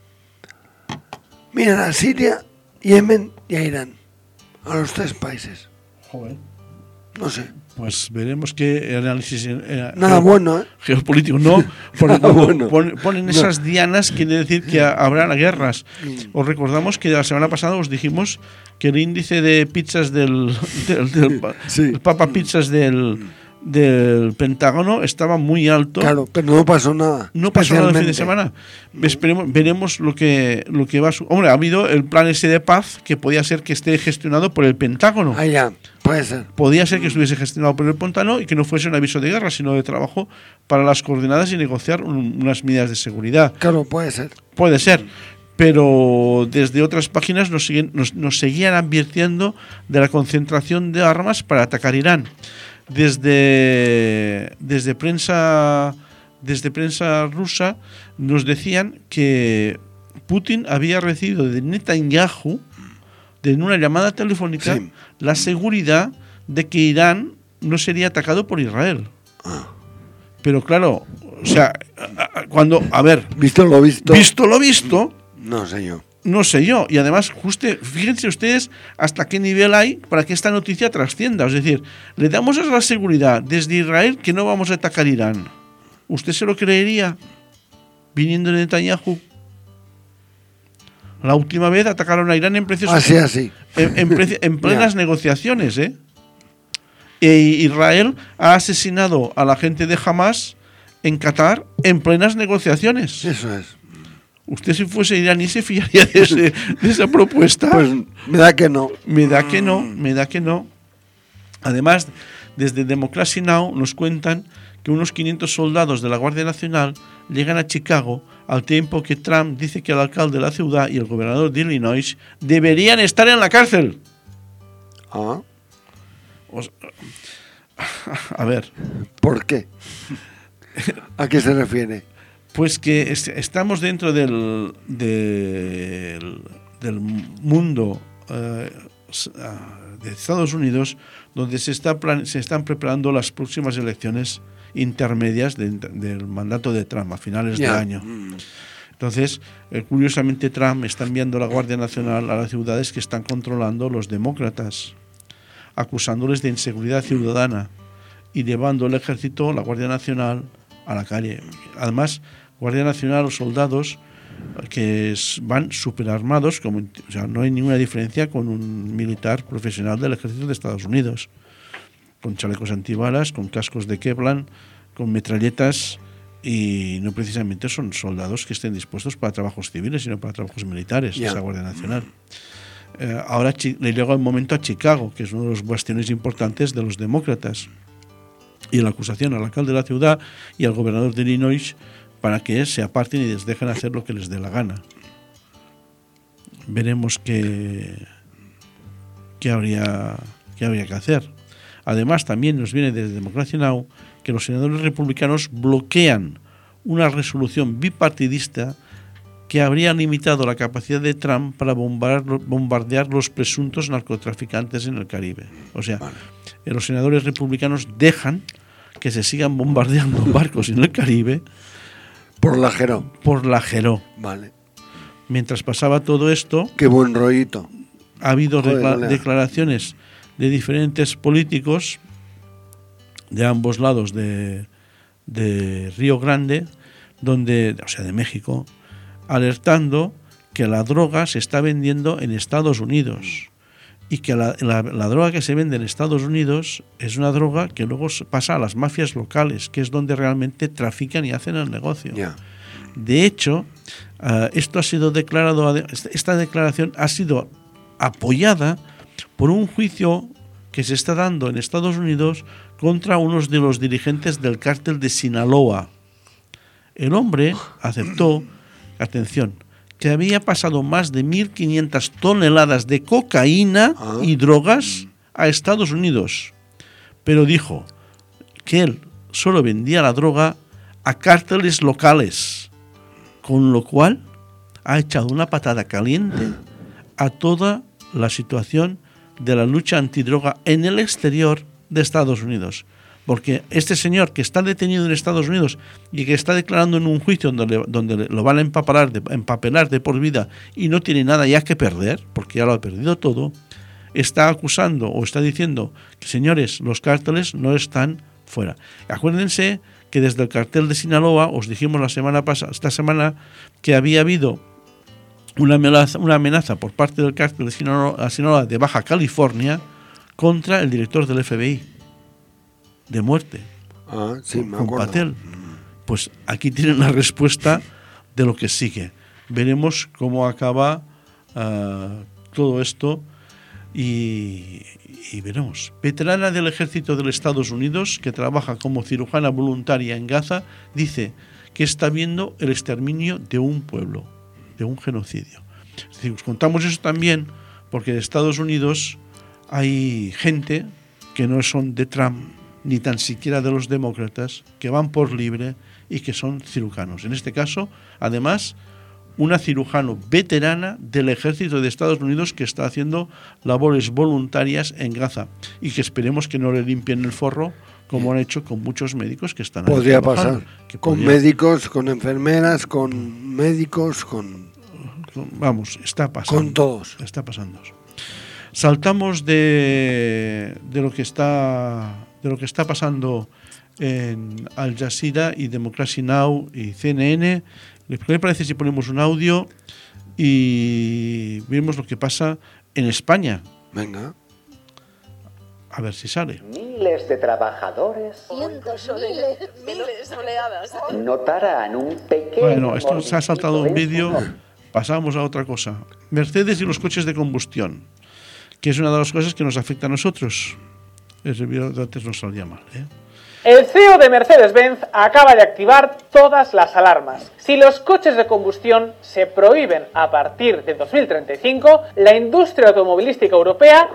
Mirar a Siria, Yemen y a Irán, a los tres países. Joder. No sé. Pues veremos qué análisis eh, Nada geo- bueno, ¿eh? geopolítico. No, porque Nada cuando bueno. pon- ponen No. esas dianas, quiere decir que ha- habrá guerras. Os recordamos que la semana pasada os dijimos que el índice de pizzas del, del, del pa- Sí. el Papa Pizzas del, del Pentágono estaba muy alto. Claro, pero no pasó nada. No pasó nada el fin de especialmente. semana. Esperemos, veremos lo que, lo que va a su- Hombre, ha habido el plan ese de paz que podía ser que esté gestionado por el Pentágono. Ah, ya, puede ser. Podía ser que estuviese gestionado por el Pentágono y que no fuese un aviso de guerra, sino de trabajo para las coordenadas y negociar un- unas medidas de seguridad. Claro, puede ser. Puede ser. Pero desde otras páginas nos, siguen- nos, nos seguían advirtiendo de la concentración de armas para atacar Irán. Desde, desde prensa desde prensa rusa nos decían que Putin había recibido de Netanyahu, de en una llamada telefónica, Sí. la seguridad de que Irán no sería atacado por Israel. Pero claro, o sea, a- a- cuando, a ver, Visto lo visto. visto lo visto, No sé yo. no sé yo. Y además, juste, fíjense ustedes hasta qué nivel hay para que esta noticia trascienda. Es decir, le damos la seguridad desde Israel que no vamos a atacar Irán. ¿Usted se lo creería? Viniendo de Netanyahu. La última vez atacaron a Irán en precios Así, así. en, en preci- en plenas Ya. negociaciones, ¿eh? E Israel ha asesinado a la gente de Hamas en Qatar en plenas negociaciones. Eso es. Usted, si fuese iraní, se fiaría de, ese- de esa propuesta. Pues me da que no. Me da que no, me da que no. Además, desde Democracy Now! Nos cuentan que unos quinientos soldados de la Guardia Nacional llegan a Chicago al tiempo que Trump dice que el alcalde de la ciudad y el gobernador de Illinois deberían estar en la cárcel. Ah, O sea, a ver, ¿por qué? ¿A qué se refiere? pues que es- estamos dentro del, del, del mundo eh, s- ah, de Estados Unidos, donde se, está plan- se están preparando las próximas elecciones intermedias de- del mandato de Trump a finales Ya. de año. Entonces, eh, curiosamente, Trump está enviando la Guardia Nacional a las ciudades que están controlando los demócratas, acusándoles de inseguridad ciudadana y llevando el ejército, la Guardia Nacional, a la calle. Además, Guardia Nacional o soldados que es- van superarmados, como, o sea, no hay ninguna diferencia con un militar profesional del ejército de Estados Unidos, con chalecos antibalas, con cascos de Kevlar, con metralletas, y no precisamente son soldados que estén dispuestos para trabajos civiles, sino para trabajos militares, Ya. esa Guardia Nacional. Eh, ahora chi- le llega el momento a Chicago, que es uno de los bastiones importantes de los demócratas, y la acusación al alcalde de la ciudad y al gobernador de Illinois para que se aparten y les dejen hacer lo que les dé la gana. Veremos qué, qué, habría, qué habría que hacer. Además, también nos viene desde Democracia Now que los senadores republicanos bloquean una resolución bipartidista que habría limitado la capacidad de Trump para bombardear, bombardear los presuntos narcotraficantes en el Caribe. O sea, eh, los senadores republicanos dejan que se sigan bombardeando barcos en el Caribe Por la Jero. por la Jeró. Vale. Mientras pasaba todo esto, Qué buen rollito. ha habido Joder, recla- Olea. declaraciones de diferentes políticos de ambos lados de, de Río Grande, donde, o sea, de México, alertando que la droga se está vendiendo en Estados Unidos y que la, la- la droga que se vende en Estados Unidos es una droga que luego se pasa a las mafias locales, que es donde realmente trafican y hacen el negocio. Ya. De hecho, uh, esto ha sido declarado, esta declaración ha sido apoyada por un juicio que se está dando en Estados Unidos contra unos de los dirigentes del cártel de Sinaloa. El hombre aceptó, atención, que había pasado más de mil quinientas toneladas de cocaína Ah. y drogas a Estados Unidos, pero dijo que él solo vendía la droga a cárteles locales, con lo cual ha echado una patada caliente a toda la situación de la lucha antidroga en el exterior de Estados Unidos. Porque este señor que está detenido en Estados Unidos y que está declarando en un juicio donde, donde lo van a empapelar de, empapelar de por vida y no tiene nada ya que perder, porque ya lo ha perdido todo, está acusando o está diciendo que, señores, los cárteles no están fuera. Acuérdense que desde el cartel de Sinaloa, os dijimos la semana pasada, esta semana, que había habido una amenaza, una amenaza por parte del cártel de Sinaloa, Sinaloa de Baja California contra el director del F B I, de muerte. Ah, sí, me con acuerdo. Patel. Pues aquí tienen la respuesta de lo que sigue. Veremos cómo acaba uh, todo esto y, y veremos. Veterana del ejército de los Estados Unidos que trabaja como cirujana voluntaria en Gaza dice que está viendo el exterminio de un pueblo, de un genocidio. Es decir, os contamos eso también porque en Estados Unidos hay gente que no son de Trump ni tan siquiera de los demócratas, que van por libre y que son cirujanos. En este caso, además, una cirujano veterana del ejército de Estados Unidos que está haciendo labores voluntarias en Gaza y que esperemos que no le limpien el forro como han hecho con muchos médicos que están ahí. Podría pasar. Que con podría... médicos, con enfermeras, con médicos, con... Vamos, está pasando. Con todos. Está pasando. Saltamos de, de lo que está... de lo que está pasando en Al Jazeera y Democracy Now! Y C N N. ¿Qué le parece si ponemos un audio y vemos lo que pasa en España? Venga. A ver si sale. Miles de trabajadores Cientos de miles, miles oleadas. notarán un pequeño... Bueno, esto se ha saltado un vídeo. Pasamos a otra cosa. Mercedes y los coches de combustión, que es una de las cosas que nos afecta a nosotros. Ese vídeo de antes nos salía mal, ¿eh? El C E O de Mercedes-Benz acaba de activar todas las alarmas. Si los coches de combustión se prohíben a partir de dos mil treinta y cinco, la industria automovilística europea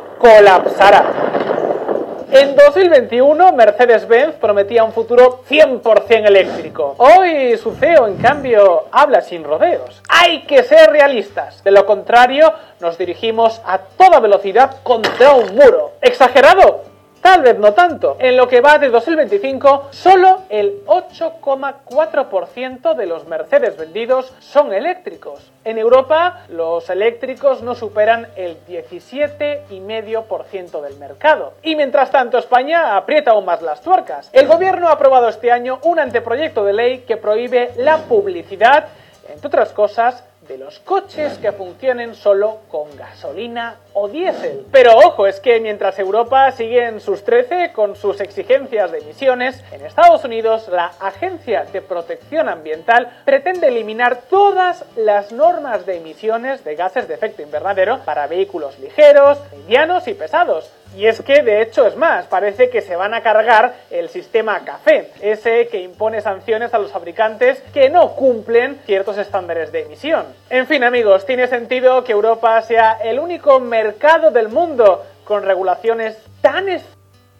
colapsará. En dos mil veintiuno, Mercedes-Benz prometía un futuro cien por ciento eléctrico. Hoy su C E O, en cambio, habla sin rodeos. Hay que ser realistas. De lo contrario, nos dirigimos a toda velocidad contra un muro. ¿Exagerado? Tal vez no tanto. En lo que va de dos mil veinticinco, solo el ocho coma cuatro por ciento de los Mercedes vendidos son eléctricos. En Europa, los eléctricos no superan el diecisiete coma cinco por ciento del mercado. Y mientras tanto, España aprieta aún más las tuercas. El gobierno ha aprobado este año un anteproyecto de ley que prohíbe la publicidad, entre otras cosas, de los coches que funcionen solo con gasolina o diésel. Pero ojo, es que mientras Europa sigue en sus trece con sus exigencias de emisiones, en Estados Unidos la Agencia de Protección Ambiental pretende eliminar todas las normas de emisiones de gases de efecto invernadero para vehículos ligeros, medianos y pesados. Y es que, de hecho, es más, parece que se van a cargar el sistema CAFE, ese que impone sanciones a los fabricantes que no cumplen ciertos estándares de emisión. En fin, amigos, tiene sentido que Europa sea el único mercado del mundo con regulaciones tan estrictas.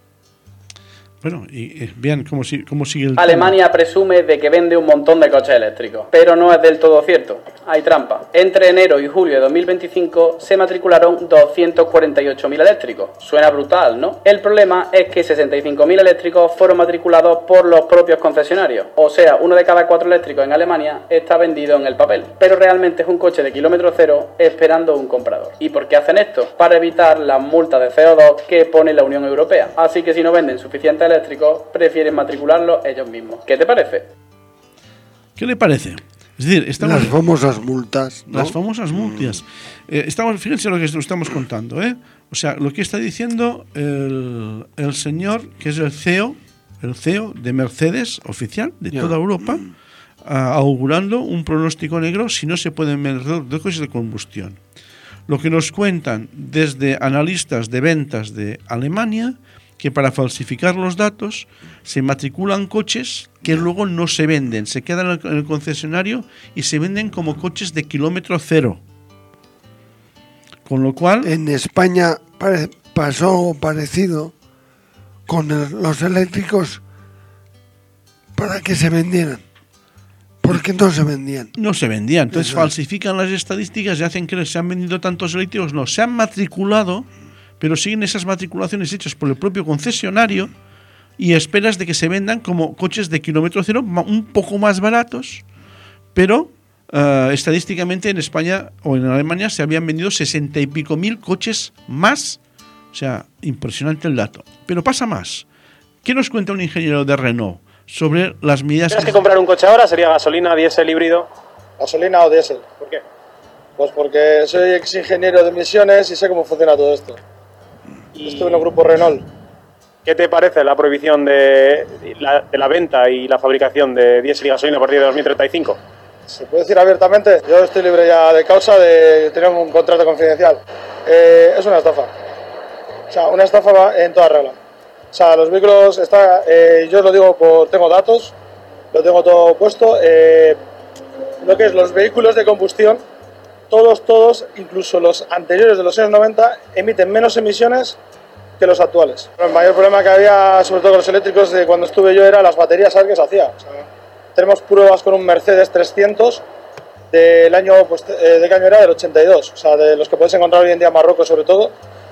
Bueno, y eh, vean cómo, si, cómo sigue el... Alemania presume de que vende un montón de coches eléctricos, pero no es del todo cierto. Hay trampa. Entre enero y julio de dos mil veinticinco se matricularon doscientos cuarenta y ocho mil eléctricos. Suena brutal, ¿no? El problema es que sesenta y cinco mil eléctricos fueron matriculados por los propios concesionarios. O sea, uno de cada cuatro eléctricos en Alemania está vendido en el papel. Pero realmente es un coche de kilómetro cero esperando un comprador. ¿Y por qué hacen esto? Para evitar las multas de C O dos que pone la Unión Europea. Así que si no venden suficientes eléctricos, eléctricos prefieren matricularlos ellos mismos. ¿Qué te parece? ¿Qué le parece? Es decir, estamos, las famosas multas, ¿no? Las famosas multas. Eh, estamos, fíjense lo que estamos contando, ¿eh? O sea, lo que está diciendo el, el señor, que es el C E O, el C E O de Mercedes, oficial de yeah. toda Europa, mm. a, augurando un pronóstico negro si no se pueden vender dos coches de combustión. Lo que nos cuentan desde analistas de ventas de Alemania, que para falsificar los datos se matriculan coches que luego no se venden, se quedan en el concesionario y se venden como coches de kilómetro cero. Con lo cual... En España pare- pasó parecido con el, los eléctricos para que se vendieran. Porque no se vendían. No se vendían. Entonces Exacto. falsifican las estadísticas y hacen que se han vendido tantos eléctricos. No, se han matriculado, pero siguen esas matriculaciones hechas por el propio concesionario y esperas de que se vendan como coches de kilómetro cero un poco más baratos, pero uh, estadísticamente en España o en Alemania se habían vendido sesenta y pico mil coches más. O sea, impresionante el dato. Pero pasa más. ¿Qué nos cuenta un ingeniero de Renault sobre las medidas? Si tienes que comprar un coche ahora, sería gasolina, diésel, híbrido. Gasolina o diésel. ¿Por qué? Pues porque soy ex ingeniero de emisiones y sé cómo funciona todo esto. Y estuve en el grupo Renault. ¿Qué te parece la prohibición de la, de la venta y la fabricación de diésel y gasolina a partir de dos mil treinta y cinco? ¿Se puede decir abiertamente? Yo estoy libre ya de causa de tener un contrato confidencial. Eh, es una estafa. O sea, una estafa en toda regla. O sea, los vehículos, está, eh, yo os lo digo, por, tengo datos, lo tengo todo puesto. Eh, lo que es los vehículos de combustión, todos, todos, incluso los anteriores de los años noventa, emiten menos emisiones que los actuales. El mayor problema que había, sobre todo con los eléctricos, de cuando estuve yo, era las baterías, ¿sabes qué se hacía? O sea, tenemos pruebas con un Mercedes trescientos del año, pues, ¿de qué año era? Del ochenta y dos, o sea, de los que podéis encontrar hoy en día en Marruecos sobre todo,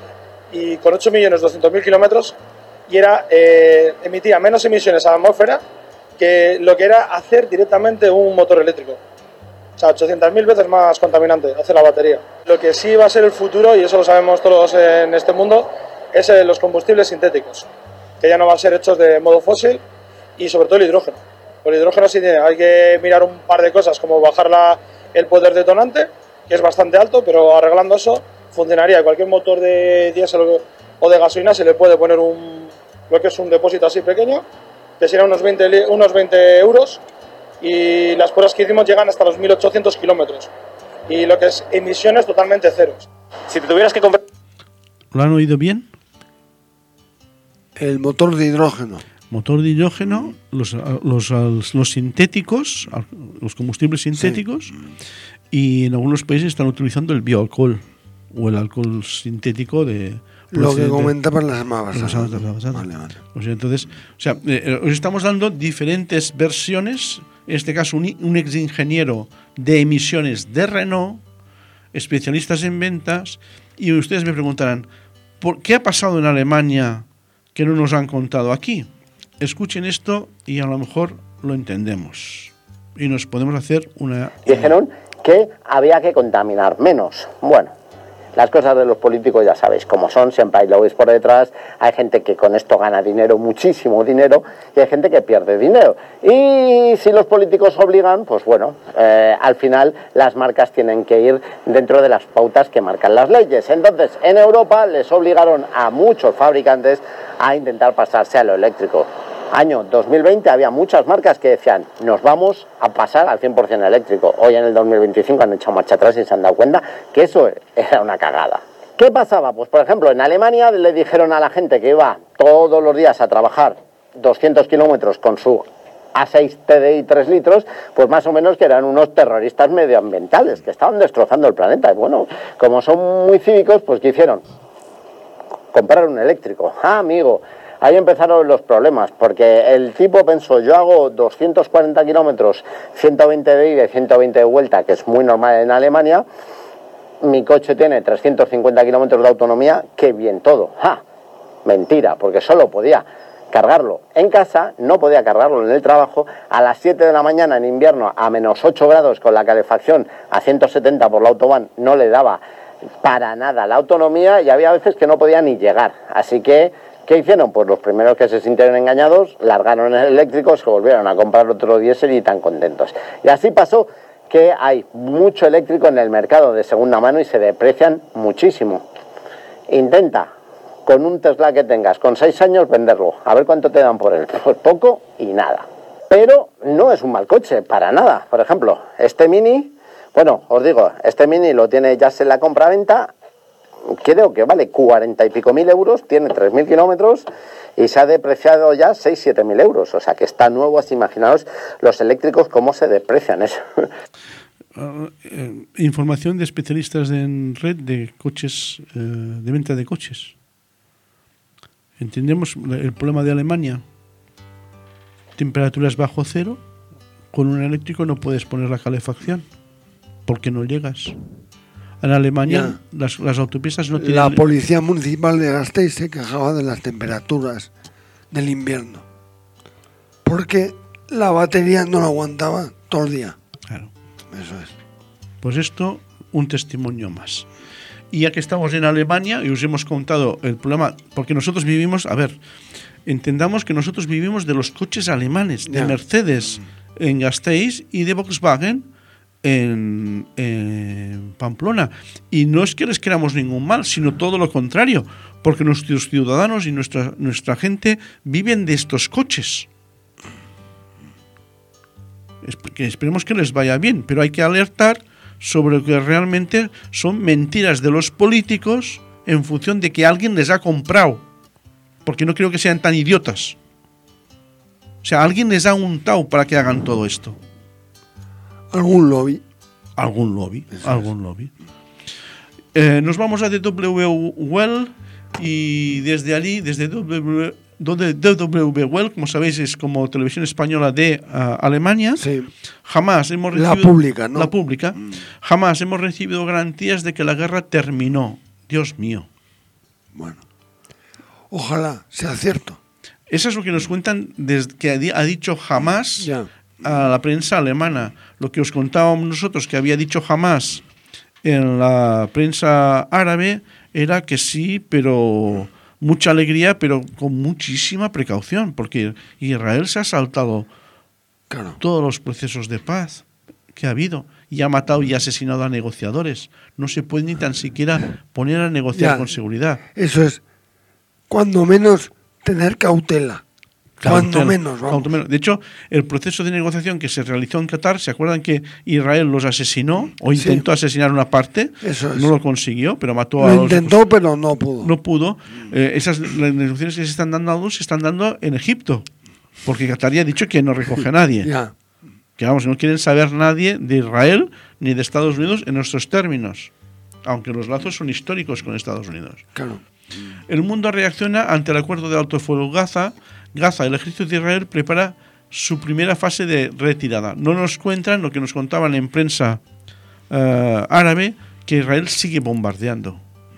y con ocho millones doscientos mil kilómetros, y era, eh, emitía menos emisiones a la atmósfera que lo que era hacer directamente un motor eléctrico. O sea, ochocientas mil veces más contaminante hacer la batería. Lo que sí va a ser el futuro, y eso lo sabemos todos en este mundo, es eh, los combustibles sintéticos, que ya no van a ser hechos de modo fósil, y sobre todo el hidrógeno. El hidrógeno sí tiene, hay que mirar un par de cosas, como bajar la, el poder detonante, que es bastante alto, pero arreglando eso funcionaría. Cualquier motor de diésel o de gasolina se le puede poner un, lo que es un depósito así pequeño, que sería unos veinte, unos veinte euros, y las pruebas que hicimos llegan hasta los mil ochocientos kilómetros. Y lo que es emisiones totalmente ceros. Si te tuvieras que comprar... ¿Lo han oído bien? El motor de hidrógeno. Motor de hidrógeno, los, los, los, los sintéticos, los combustibles sintéticos, sí. Y en algunos países están utilizando el bioalcohol o el alcohol sintético de... Lo que comentaban las mamás. Vale, vale. O sea, entonces, o sea, eh, os estamos dando diferentes versiones. En este caso, un, un ex ingeniero de emisiones de Renault, especialistas en ventas, y ustedes me preguntarán, ¿por qué ha pasado en Alemania que no nos han contado aquí? Escuchen esto y a lo mejor lo entendemos. Y nos podemos hacer una... Dijeron que había que contaminar menos. Bueno, las cosas de los políticos ya sabéis cómo son, siempre hay lobbies por detrás, hay gente que con esto gana dinero, muchísimo dinero, y hay gente que pierde dinero. Y si los políticos obligan, pues bueno, eh, al final las marcas tienen que ir dentro de las pautas que marcan las leyes. Entonces, en Europa les obligaron a muchos fabricantes a intentar pasarse a lo eléctrico. Año dos mil veinte había muchas marcas que decían, nos vamos a pasar al cien por ciento eléctrico. Hoy en el dos mil veinticinco han echado marcha atrás y se han dado cuenta que eso era una cagada. ¿Qué pasaba? Pues por ejemplo, en Alemania le dijeron a la gente que iba todos los días a trabajar doscientos kilómetros con su A seis T D I tres litros, pues más o menos que eran unos terroristas medioambientales que estaban destrozando el planeta. Y bueno, como son muy cívicos, pues ¿qué hicieron? Comprar un eléctrico. Ah, amigo, ahí empezaron los problemas, porque el tipo pensó, yo hago doscientos cuarenta kilómetros, ciento veinte de ida y ciento veinte de vuelta, que es muy normal en Alemania, mi coche tiene trescientos cincuenta kilómetros de autonomía, qué bien todo. ¡Ja! Mentira, porque solo podía cargarlo en casa, no podía cargarlo en el trabajo, a las siete de la mañana en invierno a menos ocho grados con la calefacción a ciento setenta por la autobahn, no le daba para nada la autonomía y había veces que no podía ni llegar. Así que, ¿qué hicieron? Pues los primeros que se sintieron engañados, largaron el eléctrico, se volvieron a comprar otro diésel y tan contentos. Y así pasó que hay mucho eléctrico en el mercado de segunda mano y se deprecian muchísimo. Intenta, con un Tesla que tengas, con seis años, venderlo. A ver cuánto te dan por él. Pues poco y nada. Pero no es un mal coche, para nada. Por ejemplo, este Mini, bueno, os digo, este Mini lo tiene ya en la compraventa, creo que vale cuarenta y pico mil euros, tiene tres mil kilómetros y se ha depreciado ya seis, siete mil euros. O sea que está nuevo, así imaginaos los eléctricos cómo se deprecian eso. Uh, eh, información de especialistas en red de coches, eh, de venta de coches. Entendemos el problema de Alemania. Temperaturas bajo cero, Con un eléctrico no puedes poner la calefacción porque no llegas. En Alemania las, las autopistas no tienen... La policía municipal de Gasteiz se quejaba de las temperaturas del invierno porque la batería no la aguantaba todo el día. Claro. Eso es. Pues esto, un testimonio más. Y ya que estamos en Alemania y os hemos contado el problema, porque nosotros vivimos, a ver, entendamos que nosotros vivimos de los coches alemanes, de Ya. Mercedes en Gasteiz y de Volkswagen en, en Pamplona. Y no es que les queramos ningún mal, sino todo lo contrario, porque nuestros ciudadanos y nuestra, nuestra gente viven de estos coches. Es que esperemos que les vaya bien, pero hay que alertar sobre lo que realmente son mentiras de los políticos en función de que alguien les ha comprado, porque no creo que sean tan idiotas. O sea, alguien les ha untado para que hagan todo esto. Algún lobby. Algún lobby, Eso algún es. lobby. Eh, nos vamos a D W Well y desde allí, desde W, D W Well, como sabéis, es como televisión española de uh, Alemania. Sí. Jamás hemos recibido... La pública, ¿no? La pública. Mm. Jamás hemos recibido garantías de que la guerra terminó. Dios mío. Bueno. Ojalá sea cierto. Eso es lo que nos cuentan desde que ha dicho Hamas ya. a la prensa alemana. Lo que os contábamos nosotros que había dicho Hamas en la prensa árabe era que sí, pero mucha alegría, pero con muchísima precaución, porque Israel se ha saltado claro. todos los procesos de paz que ha habido y ha matado y ha asesinado a negociadores. No se puede ni tan siquiera poner a negociar ya. con seguridad. Eso es, cuando menos tener cautela. Cuando cautela, menos, vamos. Cuando menos. De hecho, el proceso de negociación que se realizó en Qatar, ¿se acuerdan que Israel los asesinó o intentó sí. asesinar una parte? Eso es. No lo consiguió, pero mató lo a los... Lo intentó, pero no pudo. No pudo. Eh, esas las negociaciones que se están dando se están dando en Egipto, porque Qatar ya ha dicho que no recoge a nadie. ya. Que vamos, no quieren saber nadie de Israel ni de Estados Unidos en nuestros términos, aunque los lazos son históricos con Estados Unidos. Claro. El mundo reacciona ante el acuerdo de alto fuego Gaza. Gaza, el ejército de Israel prepara su primera fase de retirada. No nos cuentan lo que nos contaban en prensa uh, árabe, que Israel sigue bombardeando.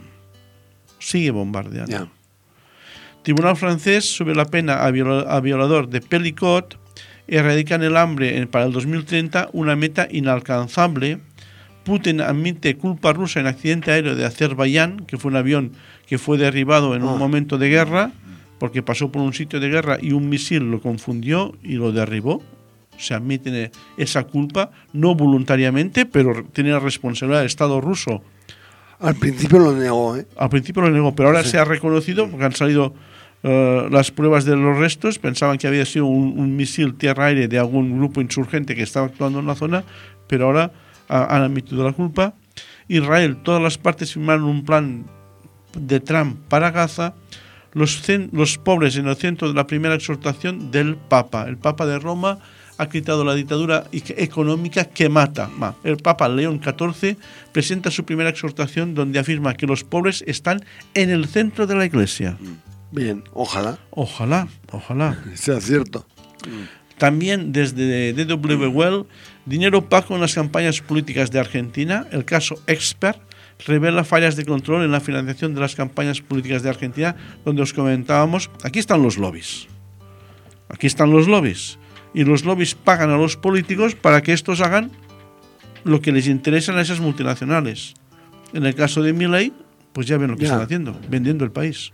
Sigue bombardeando. Yeah. Tribunal francés sube la pena a, viola, a violador de Pelicot. Erradican el hambre en, para el dos mil treinta, una meta inalcanzable. Putin admite culpa rusa en accidente aéreo de Azerbaiyán, que fue un avión que fue derribado en un oh. momento de guerra, porque pasó por un sitio de guerra y un misil lo confundió y lo derribó. Se admite esa culpa, no voluntariamente, pero tiene la responsabilidad del Estado ruso. Al principio lo negó, ¿eh? Al principio lo negó, pero ahora sí. se ha reconocido, porque han salido uh, las pruebas de los restos. Pensaban que había sido un, un misil tierra-aire de algún grupo insurgente que estaba actuando en la zona, pero ahora han admitido la culpa. Israel, todas las partes firmaron un plan de Trump para Gaza. Los, cen, los pobres en el centro de la primera exhortación del Papa. El Papa de Roma ha gritado la dictadura económica que mata. El Papa León catorce presenta su primera exhortación donde afirma que los pobres están en el centro de la Iglesia. Bien, ojalá. Ojalá, ojalá. Sea cierto. También desde D W Well, dinero opaco en las campañas políticas de Argentina. El caso Expert revela fallas de control en la financiación de las campañas políticas de Argentina, donde os comentábamos, aquí están los lobbies. Aquí están los lobbies. Y los lobbies pagan a los políticos para que estos hagan lo que les interesa a esas multinacionales. En el caso de Milei, pues ya ven lo que ya. están haciendo, vendiendo el país.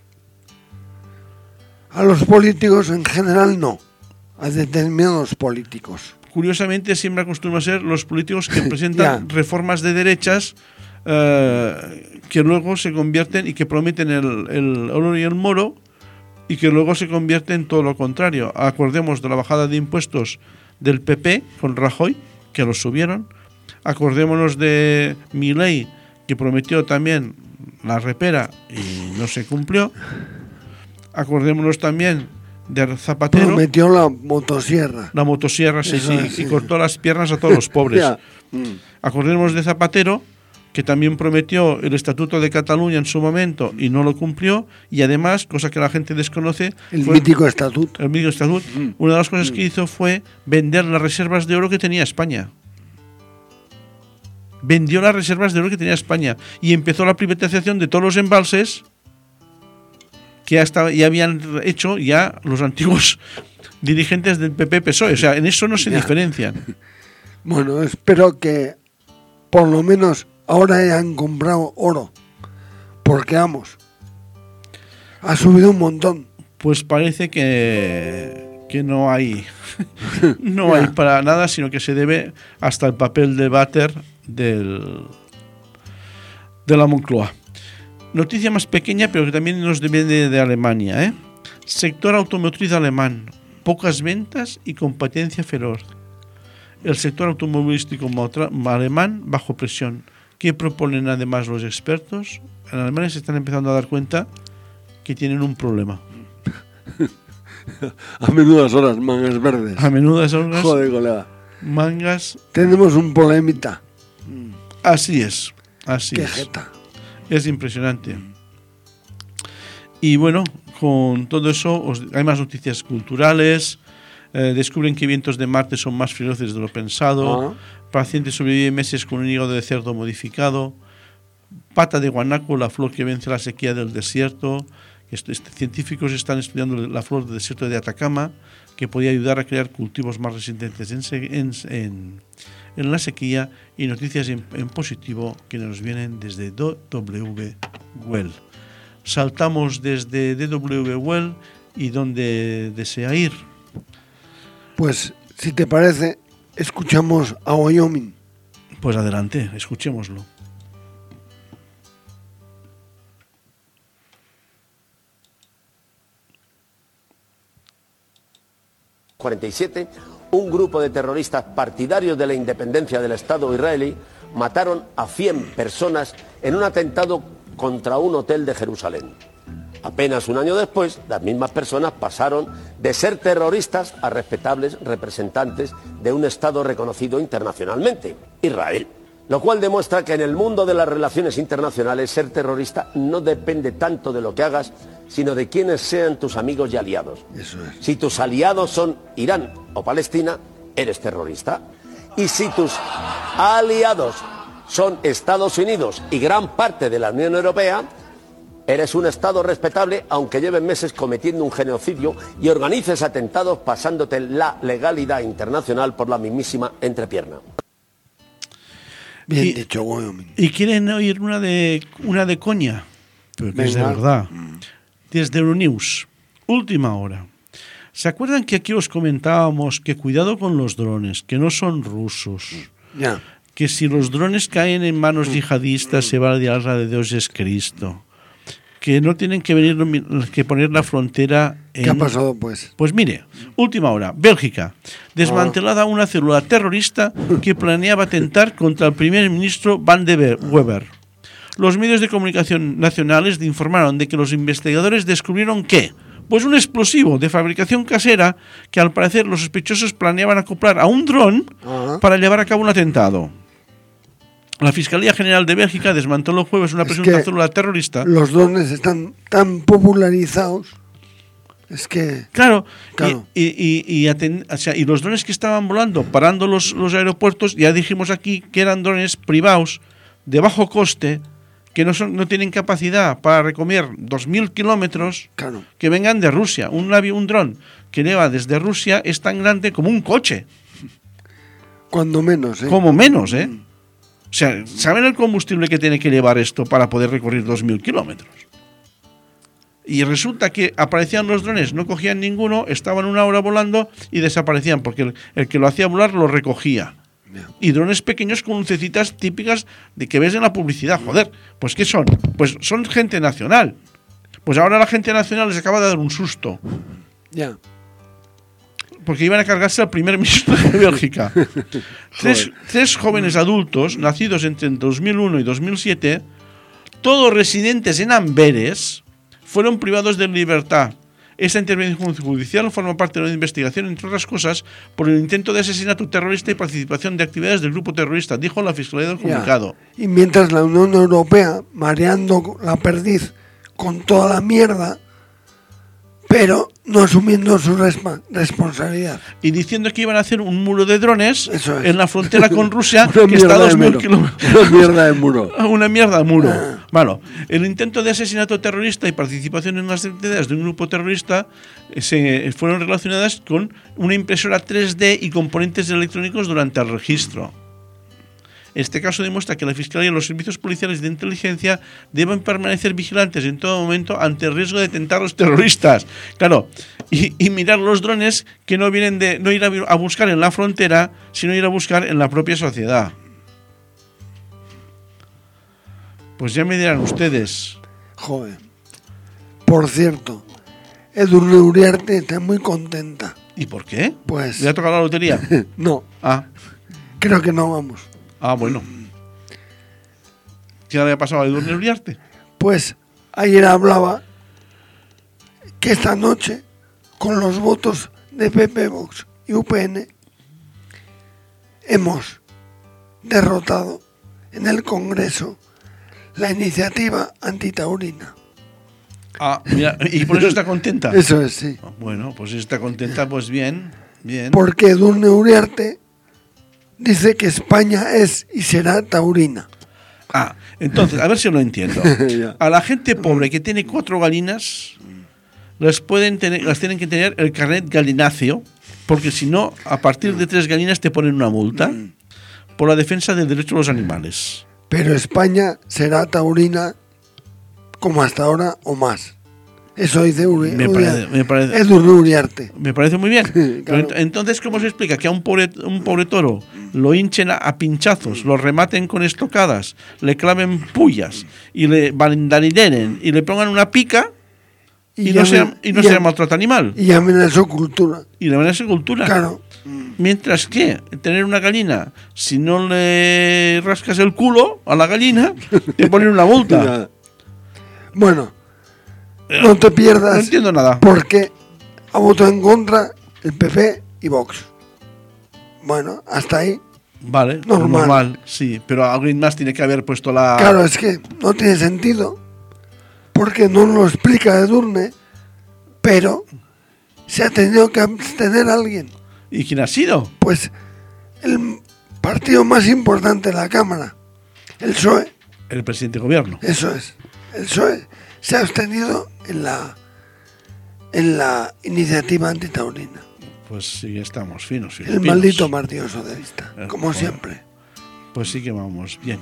A los políticos en general no. A determinados políticos. Curiosamente siempre acostumbran a ser los políticos que presentan reformas de derechas uh, que luego se convierten y que prometen el, el oro y el moro y que luego se convierte en todo lo contrario. Acordemos de la bajada de impuestos del P P con Rajoy, que los subieron. Acordémonos de Milei, que prometió también la repera y no se cumplió. Acordémonos también de Zapatero. Prometió la motosierra. La motosierra, sí, sí, sí, y cortó las piernas a todos los pobres. mm. Acordémonos de Zapatero, que también prometió el Estatuto de Cataluña en su momento y no lo cumplió, y además, cosa que la gente desconoce... El mítico estatuto. El mítico estatuto. Mm. Una de las cosas mm. que hizo fue vender las reservas de oro que tenía España. Vendió las reservas de oro que tenía España y empezó la privatización de todos los embalses que ya, estaba, ya habían hecho ya los antiguos dirigentes del P P P S O E. O sea, en eso no se ya. diferencian. Bueno, espero que por lo menos ahora hayan comprado oro, porque vamos, ha subido un montón. Pues parece que, que no hay no hay para nada, sino que se debe hasta el papel de váter del, de la Moncloa. Noticia más pequeña, pero que también nos depende de Alemania, ¿eh? Sector automotriz alemán, pocas ventas y competencia feroz. El sector automovilístico alemán bajo presión. ¿Qué proponen además los expertos? En Alemania se están empezando a dar cuenta que tienen un problema. A menudas horas, mangas verdes. A menudas horas. Joder, colega. Mangas. Tenemos un problemita. Así es. Así Qué es. jeta. Es impresionante. Y bueno, con todo eso os, hay más noticias culturales. Eh, descubren que vientos de Marte son más feroces de lo pensado. Uh-huh. Paciente sobrevive meses con un hígado de cerdo modificado. Pata de guanaco, la flor que vence la sequía del desierto. Este, este, científicos están estudiando la flor del desierto de Atacama, que podría ayudar a crear cultivos más resistentes en, en, en, en la sequía. Y noticias en, en positivo que nos vienen desde D W Well. Saltamos desde D W Well y donde desea ir. Pues, si te parece, escuchamos a Wyoming. Pues adelante, escuchémoslo. cuarenta y siete, un grupo de terroristas partidarios de la independencia del Estado israelí mataron a cien personas en un atentado contra un hotel de Jerusalén. Apenas un año después, las mismas personas pasaron de ser terroristas a respetables representantes de un Estado reconocido internacionalmente, Israel. Lo cual demuestra que en el mundo de las relaciones internacionales ser terrorista no depende tanto de lo que hagas, sino de quiénes sean tus amigos y aliados. Eso es. Si tus aliados son Irán o Palestina, eres terrorista. Y si tus aliados son Estados Unidos y gran parte de la Unión Europea, eres un Estado respetable, aunque lleves meses cometiendo un genocidio y organices atentados pasándote la legalidad internacional por la mismísima entrepierna. Bien y, dicho, Wyoming. ¿Y quieren oír una de una de coña? Pero que es de verdad. Desde Euronews, última hora. ¿Se acuerdan que aquí os comentábamos que cuidado con los drones, que no son rusos? Ya. Que si los drones caen en manos yihadistas se va a la de Dios es Cristo. Que no tienen que venir que poner la frontera en... ¿Qué ha pasado, pues? Pues mire, última hora, Bélgica, desmantelada una célula terrorista que planeaba atentar contra el primer ministro Van de Wever. Los medios de comunicación nacionales informaron de que los investigadores descubrieron que, pues un explosivo de fabricación casera que al parecer los sospechosos planeaban acoplar a un dron uh-huh. para llevar a cabo un atentado. La Fiscalía General de Bélgica desmanteló el jueves una presunta es célula terrorista. Los drones están tan popularizados. Es que... Claro, claro. Y, y, y, y, aten, o sea, y los drones que estaban volando, parando los, los aeropuertos, ya dijimos aquí que eran drones privados, de bajo coste, que no, son, no tienen capacidad para recorrer dos mil kilómetros, claro. que vengan de Rusia. Un avión, un dron que lleva desde Rusia es tan grande como un coche. Cuando menos, ¿eh? Como menos, ¿eh? Mm. O sea, ¿saben el combustible que tiene que llevar esto para poder recorrer dos mil kilómetros? Y resulta que aparecían los drones, no cogían ninguno, estaban una hora volando y desaparecían, porque el, el que lo hacía volar lo recogía. Yeah. Y drones pequeños con lucecitas típicas de que ves en la publicidad. Joder, ¿pues qué son? Pues son gente nacional. Pues ahora la gente nacional les acaba de dar un susto. Ya. Yeah. Porque iban a cargarse al primer ministro de Bélgica. tres, tres jóvenes adultos, nacidos entre dos mil uno y dos mil siete, todos residentes en Amberes, fueron privados de libertad Esta intervención judicial forma parte de una investigación, entre otras cosas, por el intento de asesinato terrorista y participación de actividades del grupo terrorista, dijo la Fiscalía del comunicado. Ya. Y mientras la Unión Europea, mareando la perdiz con toda la mierda, pero no asumiendo su resp- responsabilidad. Y diciendo que iban a hacer un muro de drones Eso es. en la frontera con Rusia, Una que está a mierda de dos mil muro. kilómetros. Una mierda de muro. Una mierda de muro. Ah. Bueno, el intento de asesinato terrorista y participación en las actividades de un grupo terrorista eh, se fueron relacionadas con una impresora tres D y componentes electrónicos durante el registro. Este caso demuestra que la Fiscalía y los servicios policiales de inteligencia deben permanecer vigilantes en todo momento ante el riesgo de tentar a los terroristas. Claro, y, y mirar los drones que no vienen de no ir a, a buscar en la frontera, sino ir a buscar en la propia sociedad. Pues ya me dirán ustedes. Joder. Por cierto, Edurne Uriarte está muy contenta. ¿Y por qué? Pues... ¿Le ha tocado la lotería? No. Ah. Creo que no vamos. Ah, bueno. ¿Qué le había pasado a Edurne Uriarte? Pues ayer hablaba que esta noche, con los votos de P P, Vox y U P N, hemos derrotado en el Congreso la iniciativa antitaurina. Ah, mira, y por eso está contenta. Eso es, sí. Bueno, pues si está contenta, pues bien, bien. Porque Edurne Uriarte dice que España es y será taurina. Ah, entonces, a ver si lo entiendo. A la gente pobre que tiene cuatro galinas, las, pueden tener, las tienen que tener el carnet galináceo, porque si no, a partir de tres galinas te ponen una multa por la defensa del derecho de los animales. Pero España será taurina como hasta ahora o más. Eso dice Uri, me parece, me parece, Edurne Uriarte. Me parece muy bien. Claro. Pero ent- entonces, ¿cómo se explica que a un pobre, un pobre toro lo hinchen a, a pinchazos, lo rematen con estocadas, le claven pullas y le bandarideren y le pongan una pica y, y no, sea, y no y sea ya, maltrato animal? Y llamen a su cultura. Y llamen a su cultura. Claro. Mientras que tener una gallina, si no le rascas el culo a la gallina, te ponen una multa. Bueno, no te pierdas. No entiendo nada. Porque ha votado en contra el P P y Vox. Bueno, hasta ahí. Vale, normal. normal, sí, pero alguien más tiene que haber puesto la... Claro, es que no tiene sentido, porque no lo explica Edurne, pero se ha tenido que abstener alguien. ¿Y quién ha sido? Pues el partido más importante de la Cámara, el P S O E. El presidente de gobierno. Eso es, el P S O E se ha abstenido en la, en la iniciativa antitaurina. Pues sí, estamos finos. finos El finos. maldito martillo socialista, Eh, como bueno, siempre. Pues sí que vamos bien.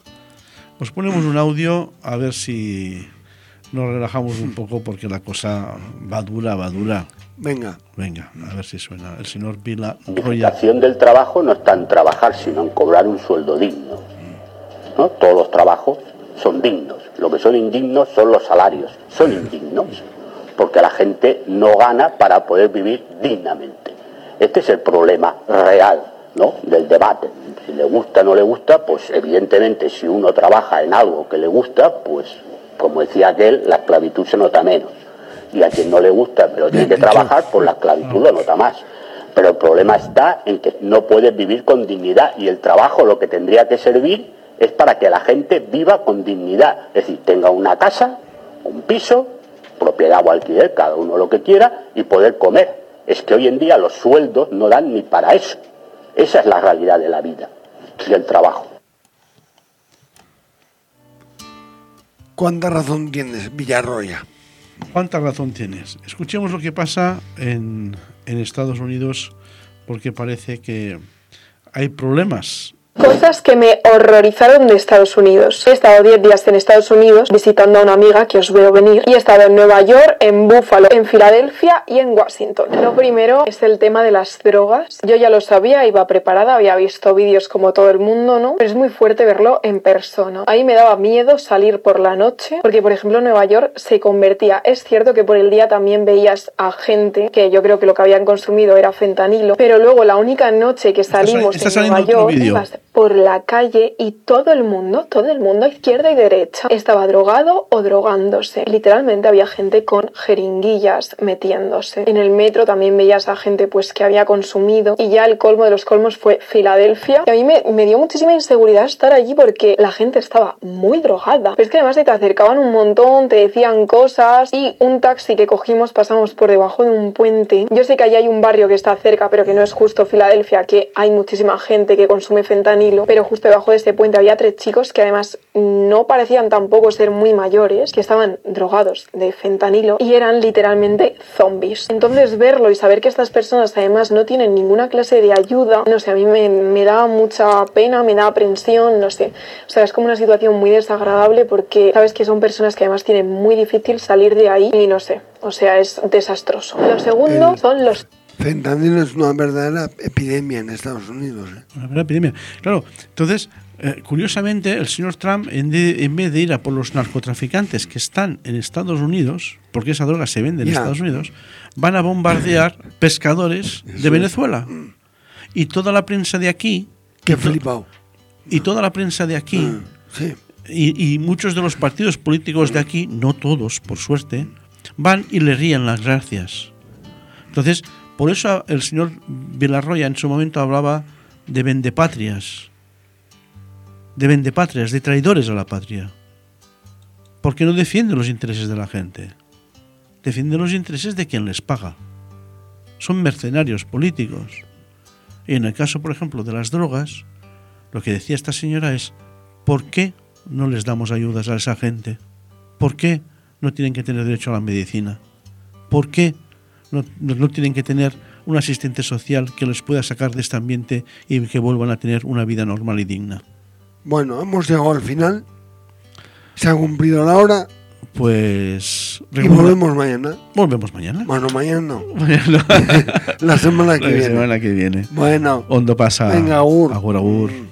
Os ponemos un audio a ver si nos relajamos un poco porque la cosa va dura, va dura. Venga. Venga, a ver si suena. El señor Vila La Roya. dignificación del trabajo no está en trabajar, sino en cobrar un sueldo digno, ¿no? Todos los trabajos son dignos. Lo que son indignos son los salarios. Son indignos porque la gente no gana para poder vivir dignamente. Este es el problema real, ¿no?, del debate. Si le gusta o no le gusta, pues evidentemente si uno trabaja en algo que le gusta, pues como decía aquel, la esclavitud se nota menos. Y a quien no le gusta, pero tiene que trabajar, pues la esclavitud lo nota más. Pero el problema está en que no puedes vivir con dignidad y el trabajo lo que tendría que servir es para que la gente viva con dignidad. Es decir, tenga una casa, un piso, propiedad o alquiler, cada uno lo que quiera, y poder comer. Es que hoy en día los sueldos no dan ni para eso. Esa es la realidad de la vida y del trabajo. ¿Cuánta razón tienes, Villarroya? ¿Cuánta razón tienes? Escuchemos lo que pasa en, en Estados Unidos, porque parece que hay problemas. Cosas que me horrorizaron de Estados Unidos. He estado diez días en Estados Unidos visitando a una amiga que os veo venir y he estado en Nueva York, en Buffalo, en Filadelfia y en Washington. Lo primero es el tema de las drogas. Yo ya lo sabía, iba preparada, había visto vídeos como todo el mundo, ¿no? Pero es muy fuerte verlo en persona. Ahí me daba miedo salir por la noche porque, por ejemplo, Nueva York se convertía. Es cierto que por el día también veías a gente que yo creo que lo que habían consumido era fentanilo, pero luego la única noche que salimos está en saliendo Nueva otro York... vídeo. por la calle y todo el mundo, todo el mundo, izquierda y derecha, estaba drogado o drogándose. Literalmente había gente con jeringuillas metiéndose. En el metro también veías a gente pues que había consumido, y ya el colmo de los colmos fue Filadelfia. Y a mí me, me dio muchísima inseguridad estar allí porque la gente estaba muy drogada. Pero es que además se te acercaban un montón, te decían cosas, y un taxi que cogimos pasamos por debajo de un puente. Yo sé que allí hay un barrio que está cerca, pero que no es justo Filadelfia, que hay muchísima gente que consume fentanilo, pero justo debajo de este puente había tres chicos que además no parecían tampoco ser muy mayores, que estaban drogados de fentanilo y eran literalmente zombies. Entonces verlo y saber que estas personas además no tienen ninguna clase de ayuda, no sé, a mí me, me da mucha pena, me da aprensión, no sé. O sea, es como una situación muy desagradable porque sabes que son personas que además tienen muy difícil salir de ahí y no sé, o sea, es desastroso. Lo segundo El... son los... Fentanilo es una verdadera epidemia en Estados Unidos. ¿eh? Una verdadera epidemia. Claro, entonces, eh, curiosamente, el señor Trump, en, de, en vez de ir a por los narcotraficantes que están en Estados Unidos, porque esa droga se vende en yeah. Estados Unidos, van a bombardear pescadores de Venezuela. Y toda la prensa de aquí... Qué flipado. Y toda la prensa de aquí... Mm, sí. y, y muchos de los partidos políticos de aquí, no todos, por suerte, van y le ríen las gracias. Entonces... Por eso el señor Villarroya en su momento hablaba de vendepatrias, de vendepatrias, de traidores a la patria. Porque no defiende los intereses de la gente, defiende los intereses de quien les paga. Son mercenarios políticos. Y en el caso, por ejemplo, de las drogas, lo que decía esta señora es, ¿por qué no les damos ayudas a esa gente? ¿Por qué no tienen que tener derecho a la medicina? ¿Por qué No, no tienen que tener un asistente social que les pueda sacar de este ambiente y que vuelvan a tener una vida normal y digna? Bueno, hemos llegado al final. Se ha cumplido la hora. Pues... Y volvemos mañana. Volvemos mañana. Bueno, mañana no. La semana que La viene. semana que viene. Bueno. Ondo pasa. Venga, agur. Agur, agur.